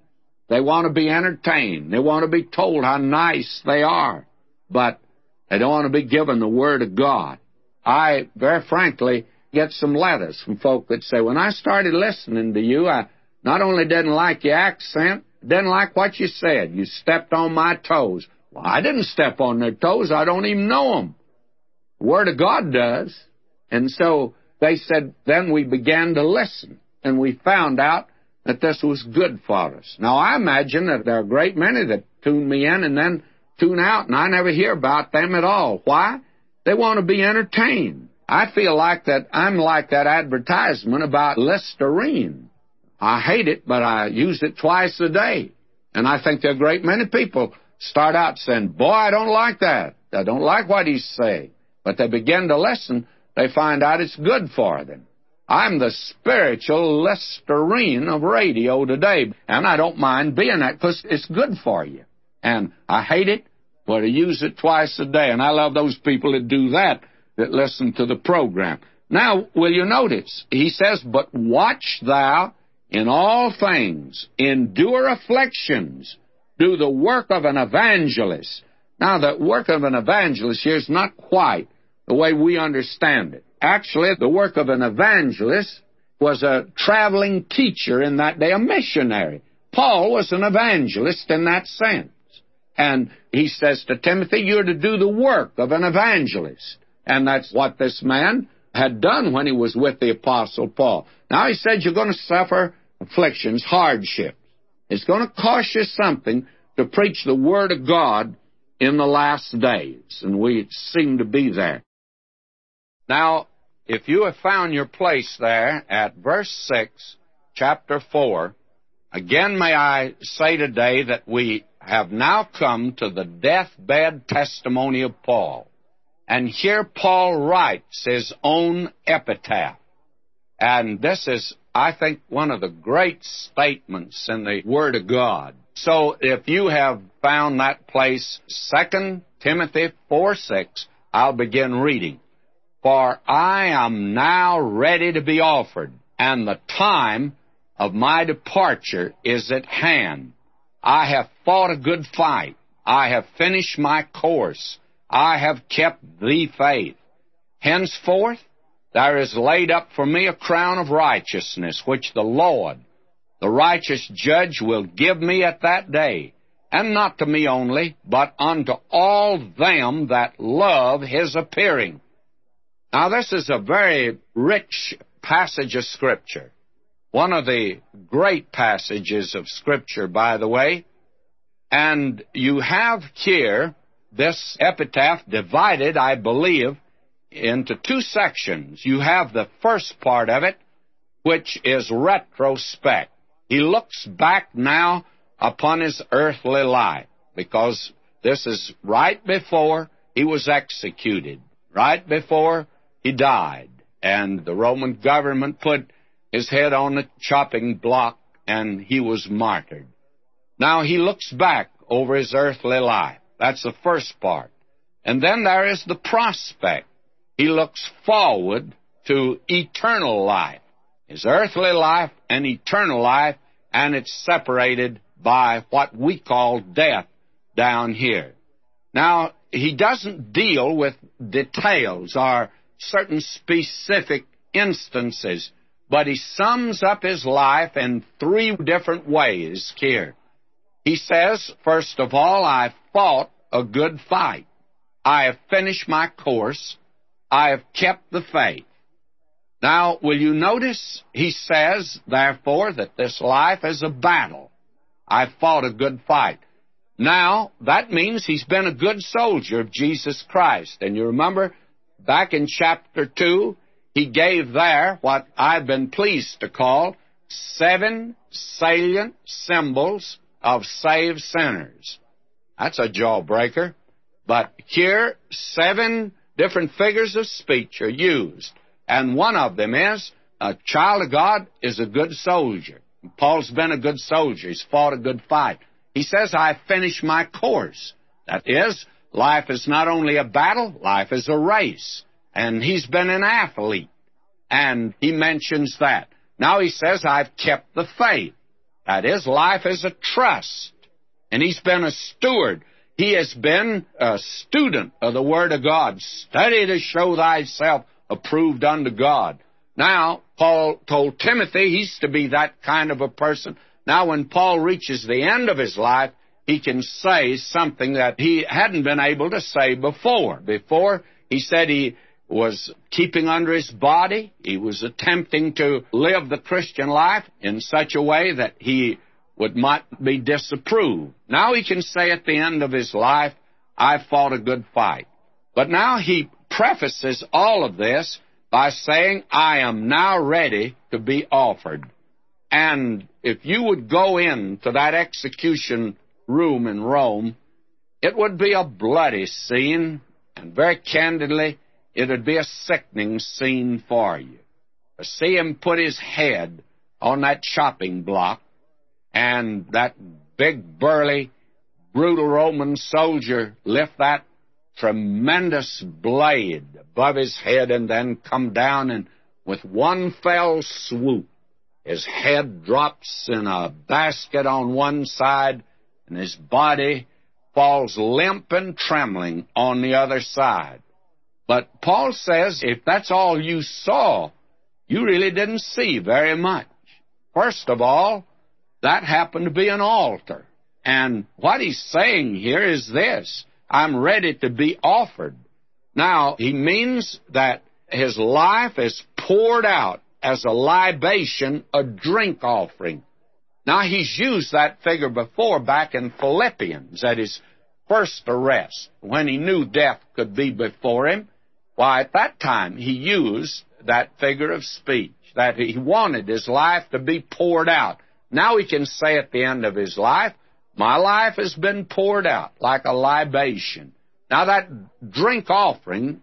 [SPEAKER 1] They want to be entertained. They want to be told how nice they are. But they don't want to be given the Word of God. I, very frankly, get some letters from folk that say, when I started listening to you, I not only didn't like your accent, didn't like what you said. You stepped on my toes. Well, I didn't step on their toes. I don't even know them. The Word of God does. And so they said, then we began to listen, and we found out that this was good for us. Now, I imagine that there are a great many that tune me in and then tune out, and I never hear about them at all. Why? They want to be entertained. I feel like that I'm like that advertisement about Listerine. I hate it, but I use it twice a day. And I think there are a great many people start out saying, boy, I don't like that. I don't like what he's saying. But they begin to listen, they find out it's good for them. I'm the spiritual Listerine of radio today, and I don't mind being that because it's good for you. And I hate it, but I use it twice a day, and I love those people that do that, that listen to the program. Now, will you notice? He says, but watch thou in all things, endure afflictions, do the work of an evangelist. Now, the work of an evangelist here is not quite the way we understand it. Actually, the work of an evangelist was a traveling teacher in that day, a missionary. Paul was an evangelist in that sense. And he says to Timothy, you're to do the work of an evangelist. And that's what this man had done when he was with the Apostle Paul. Now, he said you're going to suffer afflictions, hardships. It's going to cost you something to preach the Word of God in the last days. And we seem to be there. Now, if you have found your place there at verse six, chapter four, again may I say today that we have now come to the deathbed testimony of Paul. And here Paul writes his own epitaph. And this is, I think, one of the great statements in the Word of God. So if you have found that place, Second Timothy four six, I'll begin reading. For I am now ready to be offered, and the time of my departure is at hand. I have fought a good fight. I have finished my course. I have kept the faith. Henceforth, there is laid up for me a crown of righteousness, which the Lord, the righteous judge, will give me at that day, and not to me only, but unto all them that love his appearing. Now, this is a very rich passage of Scripture. One of the great passages of Scripture, by the way. And you have here this epitaph divided, I believe, into two sections. You have the first part of it, which is retrospect. He looks back now upon his earthly life, because this is right before he was executed, right before he died, and the Roman government put his head on the chopping block, and he was martyred. Now he looks back over his earthly life. That's the first part. And then there is the prospect. He looks forward to eternal life. His earthly life and eternal life, and it's separated by what we call death down here. Now, he doesn't deal with details or certain specific instances, but he sums up his life in three different ways here. He says, first of all, I fought a good fight. I have finished my course. I have kept the faith. Now, will you notice he says, therefore, that this life is a battle. I fought a good fight. Now, that means he's been a good soldier of Jesus Christ. And you remember, back in chapter two, he gave there what I've been pleased to call seven salient symbols of saved sinners. That's a jawbreaker. But here, seven different figures of speech are used. And one of them is, a child of God is a good soldier. Paul's been a good soldier. He's fought a good fight. He says, I finished my course. That is, life is not only a battle, life is a race. And he's been an athlete. And he mentions that. Now he says, I've kept the faith. That is, life is a trust. And he's been a steward. He has been a student of the Word of God. Study to show thyself approved unto God. Now, Paul told Timothy he's to be that kind of a person. Now, when Paul reaches the end of his life, he can say something that he hadn't been able to say before. Before, he said he was keeping under his body. He was attempting to live the Christian life in such a way that he would not be disapproved. Now he can say at the end of his life, I fought a good fight. But now he prefaces all of this by saying, I am now ready to be offered. And if you would go into that execution room in Rome, it would be a bloody scene, and very candidly, it would be a sickening scene for you. To see him put his head on that chopping block, and that big, burly, brutal Roman soldier lift that tremendous blade above his head and then come down, and with one fell swoop, his head drops in a basket on one side, and his body falls limp and trembling on the other side. But Paul says, if that's all you saw, you really didn't see very much. First of all, that happened to be an altar. And what he's saying here is this: I'm ready to be offered. Now, he means that his life is poured out as a libation, a drink offering. Now, he's used that figure before back in Philippians at his first arrest, when he knew death could be before him. Why, at that time, he used that figure of speech, that he wanted his life to be poured out. Now he can say at the end of his life, my life has been poured out like a libation. Now that drink offering,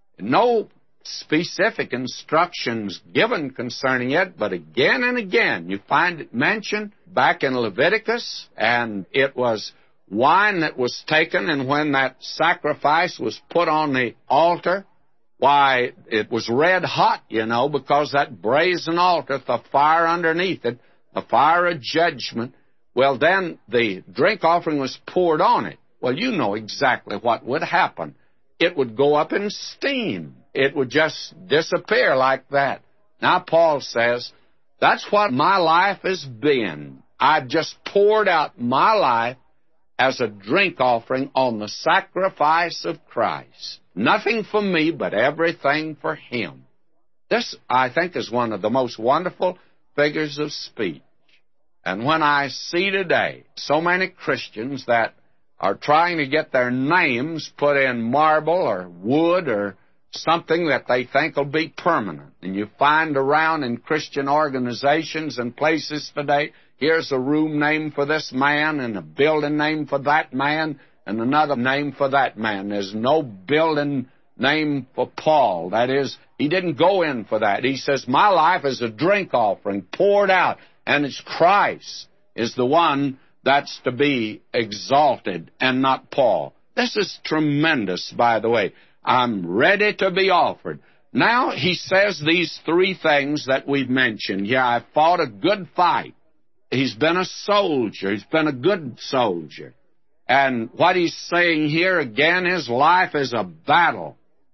[SPEAKER 1] no specific instructions given concerning it, but again and again you find it mentioned back in Leviticus, and it was wine that was taken, and when that sacrifice was put on the altar, why, it was red hot, you know, because that brazen altar, the fire underneath it, the fire of judgment, well, then the drink offering was poured on it. Well, you know exactly what would happen. It would go up in steam. It would just disappear like that. Now, Paul says, that's what my life has been. I've just poured out my life as a drink offering on the sacrifice of Christ. Nothing for me, but everything for Him. This, I think, is one of the most wonderful figures of speech. And when I see today so many Christians that are trying to get their names put in marble or wood or something that they think will be permanent, and you find around in Christian organizations and places today, here's a room named for this man and a building named for that man and another name for that man. There's no building name for Paul. That is, he didn't go in for that. He says, my life is a drink offering poured out, and it's Christ is the one that's to be exalted and not Paul. This is tremendous, by the way. I'm ready to be offered. Now he says these three things that we've mentioned. Yeah, I fought a good fight. He's been a soldier. He's been a good soldier. And what he's saying here again is life is a battle.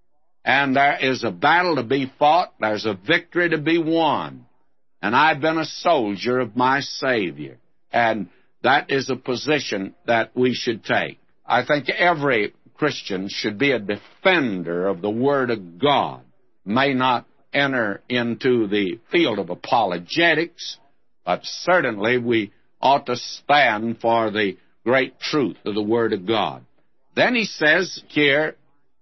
[SPEAKER 1] And there is a battle to be fought. There's a victory to be won. And I've been a soldier of my Savior. And that is a position that we should take. I think every Christian should be a defender of the Word of God. May not enter into the field of apologetics, but certainly we ought to stand for the great truth of the Word of God. Then he says here,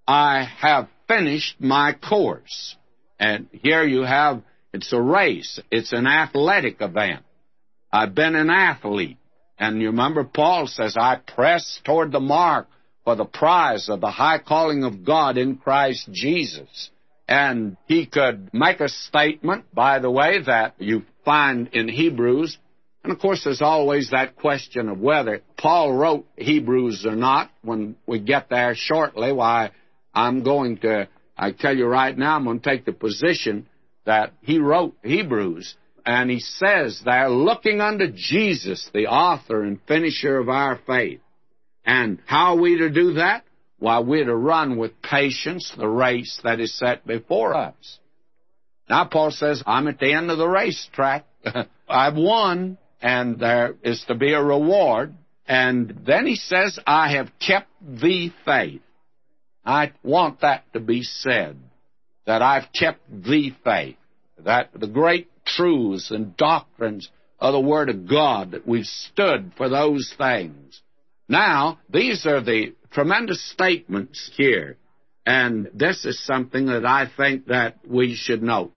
[SPEAKER 1] I have finished my course. And here you have, it's a race. It's an athletic event. I've been an athlete. And you remember Paul says, I press toward the mark for the prize of the high calling of God in Christ Jesus. And he could make a statement, by the way, that you find in Hebrews. And, of course, there's always that question of whether Paul wrote Hebrews or not. When we get there shortly, why, I'm going to, I tell you right now, I'm going to take the position that he wrote Hebrews. And he says there, looking unto Jesus, the author and finisher of our faith. And how are we to do that? Why, we're to run with patience the race that is set before us. Now, Paul says, I'm at the end of the racetrack. I've won, and there is to be a reward. And then he says, I have kept the faith. I want that to be said, that I've kept the faith, that the great truths and doctrines of the Word of God, that we've stood for those things. Now, these are the tremendous statements here, and this is something that I think that we should note.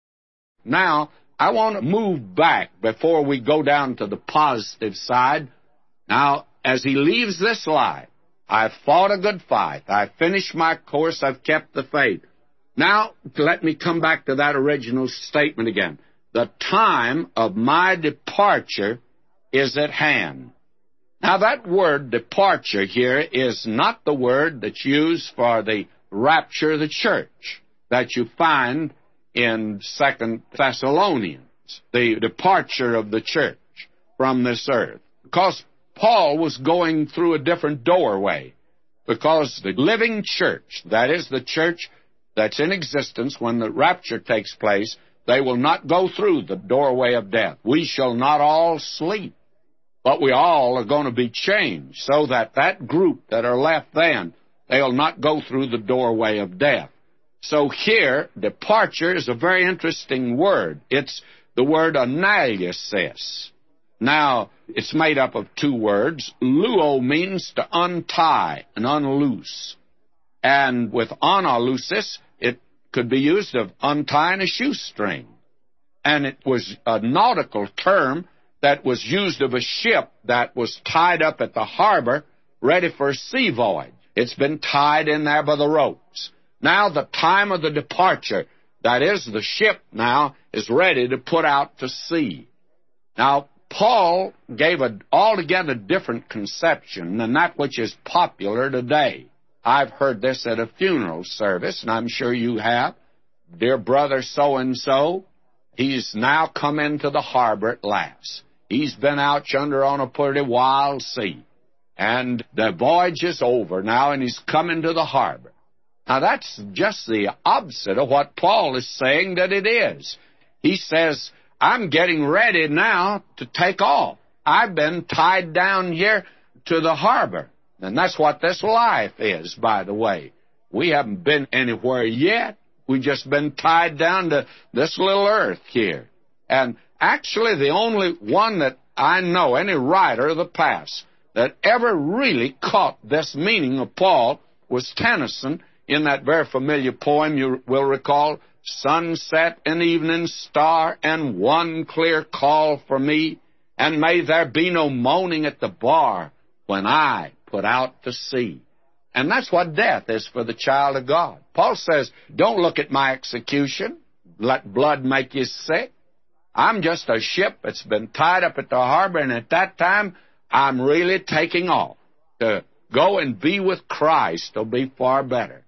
[SPEAKER 1] Now, I want to move back before we go down to the positive side. Now, as he leaves this life, I've fought a good fight. I've finished my course. I've kept the faith. Now, let me come back to that original statement again. The time of my departure is at hand. Now, that word departure here is not the word that's used for the rapture of the church that you find in Second Thessalonians, the departure of the church from this earth. Because Paul was going through a different doorway. Because the living church, that is the church that's in existence when the rapture takes place, they will not go through the doorway of death. We shall not all sleep, but we all are going to be changed, so that that group that are left then, they'll not go through the doorway of death. So here, departure is a very interesting word. It's the word analgesis. Now, it's made up of two words. Luo means to untie and unloose. And with analusis, it could be used of untying a shoestring. And it was a nautical term that was used of a ship that was tied up at the harbor, ready for a sea voyage. It's been tied in there by the ropes. Now the time of the departure, that is, the ship now, is ready to put out to sea. Now, Paul gave an altogether different conception than that which is popular today. I've heard this at a funeral service, and I'm sure you have. Dear brother so-and-so, he's now come into the harbor at last. He's been out yonder on a pretty wild sea. And the voyage is over now, and he's come into the harbor. Now, that's just the opposite of what Paul is saying that it is. He says, I'm getting ready now to take off. I've been tied down here to the harbor. And that's what this life is, by the way. We haven't been anywhere yet. We've just been tied down to this little earth here. And actually, the only one that I know, any writer of the past, that ever really caught this meaning of Paul was Tennyson in that very familiar poem you will recall, Sunset and evening star and one clear call for me, and may there be no moaning at the bar when I put out to sea. And that's what death is for the child of God. Paul says, don't look at my execution. Let blood make you sick. I'm just a ship that's been tied up at the harbor, and at that time, I'm really taking off. To go and be with Christ will be far better.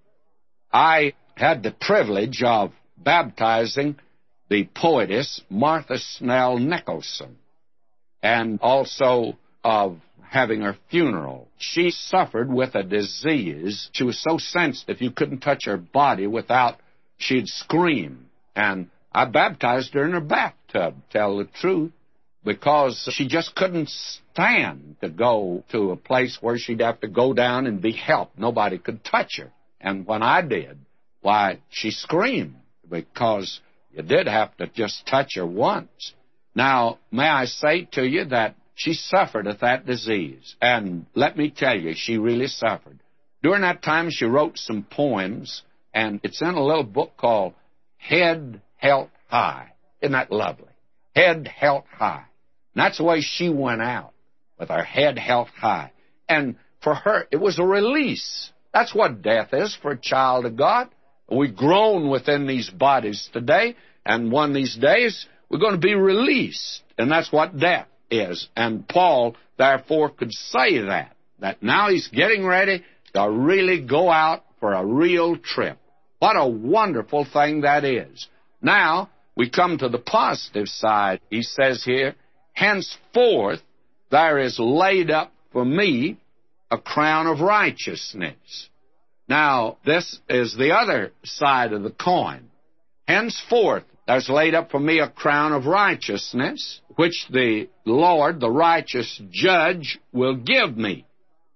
[SPEAKER 1] I had the privilege of baptizing the poetess Martha Snell Nicholson, and also of having her funeral. She suffered with a disease. She was so sensitive you couldn't touch her body without she'd scream. And I baptized her in her bathtub, tell the truth, because she just couldn't stand to go to a place where she'd have to go down and be helped. Nobody could touch her. And when I did, why, she screamed, because you did have to just touch her once. Now, may I say to you that she suffered with that disease. And let me tell you, she really suffered. During that time, she wrote some poems, and it's in a little book called Head Held High. Isn't that lovely? Head held high. And that's the way she went out, with her head held high. And for her, it was a release. That's what death is for a child of God. We groan within these bodies today, and one of these days, we're going to be released. And that's what death is. And Paul, therefore, could say that, that now he's getting ready to really go out for a real trip. What a wonderful thing that is. Now, we come to the positive side. He says here, henceforth there is laid up for me a crown of righteousness. Now, this is the other side of the coin. Henceforth there's laid up for me a crown of righteousness, which the Lord, the righteous judge, will give me.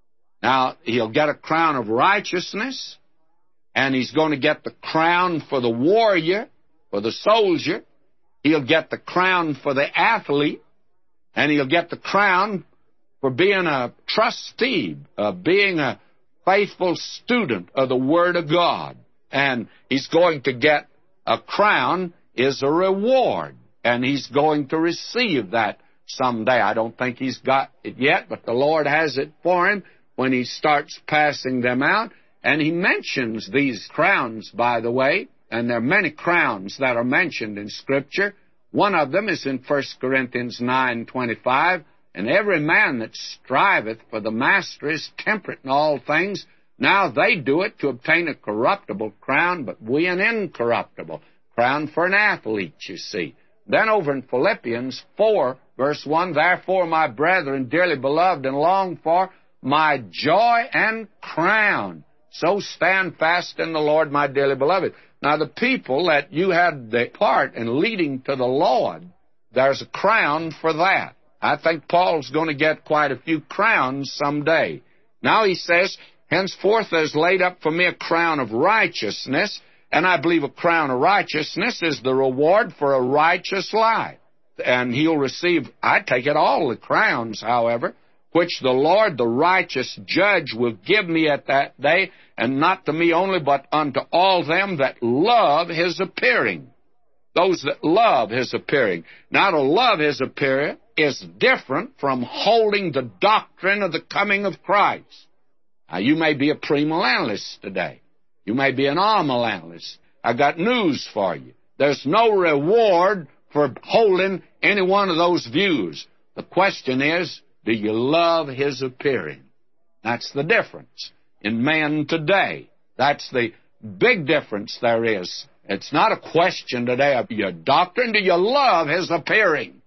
[SPEAKER 1] Now, he'll get a crown of righteousness, and he's going to get the crown for the warrior, for the soldier. He'll get the crown for the athlete, and he'll get the crown for being a trustee, uh, being a faithful student of the Word of God. And he's going to get a crown is a reward, and he's going to receive that someday. I don't think he's got it yet, but the Lord has it for him when he starts passing them out. And he mentions these crowns, by the way, and there are many crowns that are mentioned in Scripture. One of them is in First Corinthians nine twenty-five, and every man that striveth for the master is temperate in all things. Now they do it to obtain a corruptible crown, but we an incorruptible crown for an athlete, you see. Then over in Philippians four, verse one, therefore, my brethren, dearly beloved and longed for, my joy and crown, so stand fast in the Lord, my dearly beloved. Now, the people that you had the part in leading to the Lord, there's a crown for that. I think Paul's going to get quite a few crowns someday. Now he says, henceforth there's laid up for me a crown of righteousness, and I believe a crown of righteousness is the reward for a righteous life. And he'll receive, I take it, all the crowns, however, which the Lord, the righteous judge, will give me at that day, and not to me only, but unto all them that love his appearing. Those that love his appearing. Now, to love his appearing is different from holding the doctrine of the coming of Christ. Now, you may be a premillennialist today. You may be an amillennialist. I got news for you. There's no reward for holding any one of those views. The question is, do you love his appearing? That's the difference in men today. That's the big difference there is. It's not a question today of your doctrine. Do you love his appearing?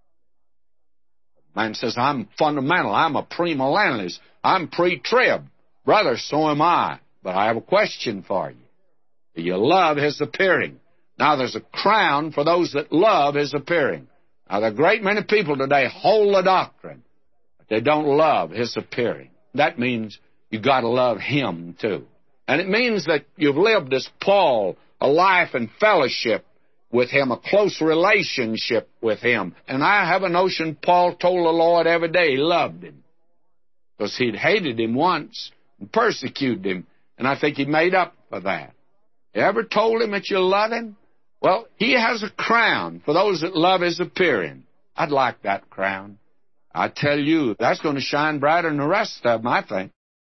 [SPEAKER 1] Man says, I'm fundamental. I'm a premillennialist. I'm pre-trib. Brother, so am I. But I have a question for you. Do you love his appearing? Now, there's a crown for those that love his appearing. Now, there are a great many people today hold the doctrine, but they don't love his appearing. That means you've got to love him, too. And it means that you've lived as Paul, a life in fellowship with him, a close relationship with him. And I have a notion Paul told the Lord every day he loved him, because he'd hated him once and persecuted him, and I think he made up for that. You ever told him that you love him? Well, he has a crown for those that love his appearing. I'd like that crown. I tell you, that's going to shine brighter than the rest of them, I think.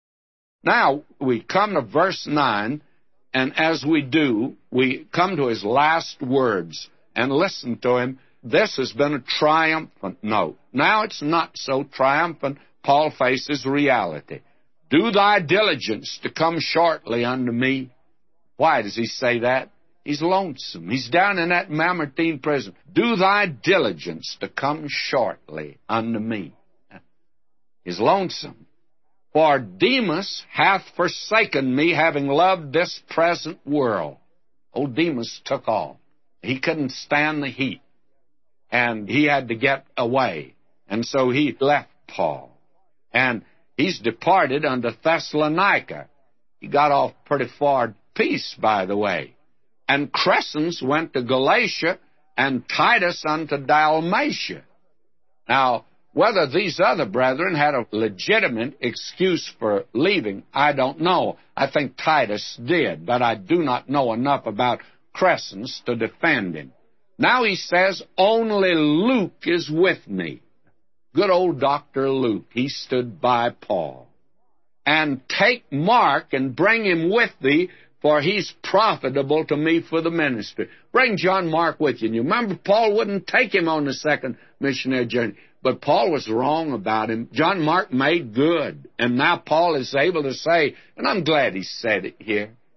[SPEAKER 1] Now, we come to verse nine, and as we do, we come to his last words and listen to him. This has been a triumphant note. Now it's not so triumphant. Paul faces reality. Do thy diligence to come shortly unto me. Why does he say that? He's lonesome. He's down in that Mamertine prison. Do thy diligence to come shortly unto me. He's lonesome. For Demas hath forsaken me, having loved this present world. Old Demas took off. He couldn't stand the heat, and he had to get away. And so he left Paul. And he's departed unto Thessalonica. He got off pretty far peace, by the way. And Crescens went to Galatia, and Titus unto Dalmatia. Now, whether these other brethren had a legitimate excuse for leaving, I don't know. I think Titus did, but I do not know enough about Crescens to defend him. Now he says, only Luke is with me. Good old Doctor Luke, he stood by Paul. And take Mark and bring him with thee, for he's profitable to me for the ministry. Bring John Mark with you. And you remember, Paul wouldn't take him on the second missionary journey. But Paul was wrong about him. John Mark made good. And now Paul is able to say, and I'm glad he said it here,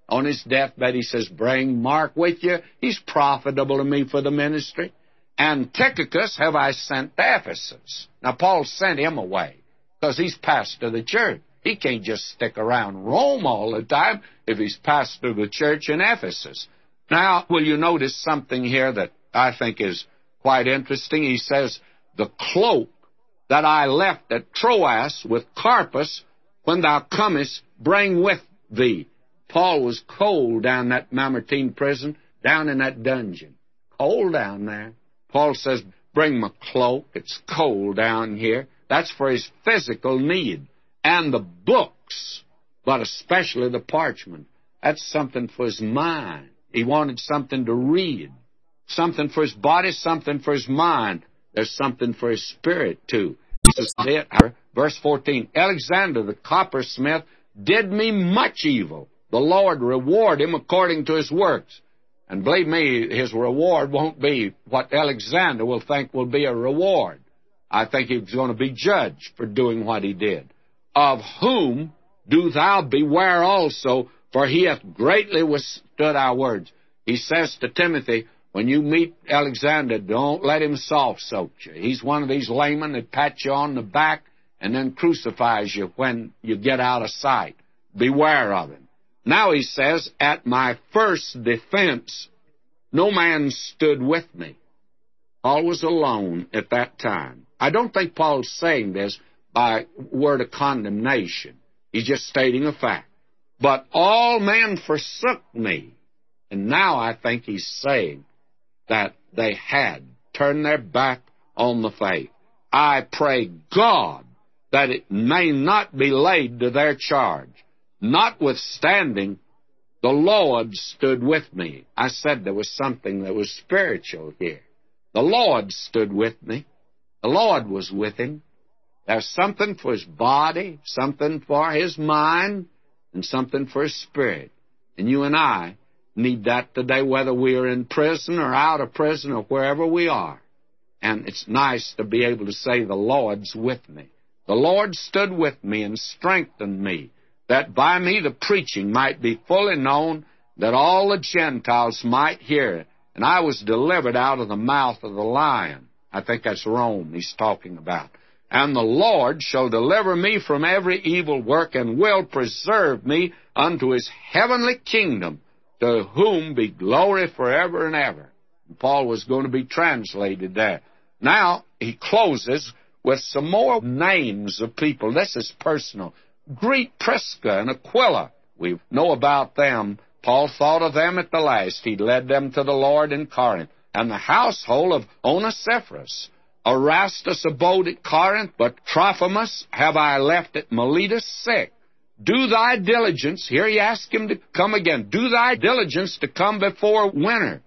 [SPEAKER 1] On his deathbed, he says, bring Mark with you. He's profitable to me for the ministry. And Tychicus have I sent to Ephesus. Now, Paul sent him away because he's pastor of the church. He can't just stick around Rome all the time if he's pastor of the church in Ephesus. Now, will you notice something here that I think is quite interesting? He says, the cloak that I left at Troas with Carpus, when thou comest, bring with thee. Paul was cold down that Mamertine prison, down in that dungeon. Cold down there. Paul says, bring my cloak. It's cold down here. That's for his physical need. And the books, but especially the parchment. That's something for his mind. He wanted something to read. Something for his body, something for his mind. There's something for his spirit, too. This is it. Verse fourteen, Alexander the coppersmith did me much evil. The Lord reward him according to his works. And believe me, his reward won't be what Alexander will think will be a reward. I think he's going to be judged for doing what he did. Of whom do thou beware also, for he hath greatly withstood our words. He says to Timothy, when you meet Alexander, don't let him soft-soak you. He's one of these laymen that pat you on the back and then crucifies you when you get out of sight. Beware of him. Now he says, at my first defense, no man stood with me. Paul was alone at that time. I don't think Paul's saying this by word of condemnation. He's just stating a fact. But all men forsook me. And now I think he's saying that they had turned their back on the faith. I pray God that it may not be laid to their charge. Notwithstanding, the Lord stood with me. I said there was something that was spiritual here. The Lord stood with me. The Lord was with him. There's something for his body, something for his mind, and something for his spirit. And you and I need that today, whether we are in prison or out of prison or wherever we are. And it's nice to be able to say, the Lord's with me. The Lord stood with me and strengthened me, that by me the preaching might be fully known, that all the Gentiles might hear it. And I was delivered out of the mouth of the lion. I think that's Rome he's talking about. And the Lord shall deliver me from every evil work, and will preserve me unto his heavenly kingdom, to whom be glory forever and ever. And Paul was going to be translated there. Now, he closes with some more names of people. This is personal. Greet Prisca and Aquila. We know about them. Paul thought of them at the last. He led them to the Lord in Corinth. And the household of Onesiphorus. Erastus abode at Corinth, but Trophimus have I left at Miletus sick. Do thy diligence, here he asked him to come again, do thy diligence to come before winter.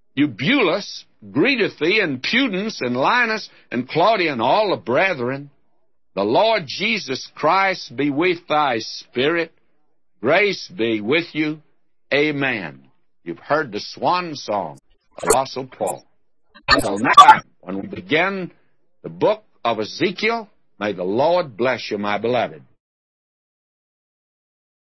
[SPEAKER 1] Eubulus greeteth thee, and Pudens, and Linus, and Claudia, and all the brethren. The Lord Jesus Christ be with thy spirit. Grace be with you. Amen. You've heard the swan song of Apostle Paul. Until next time, when we begin the book of Ezekiel, may the Lord bless you, my beloved.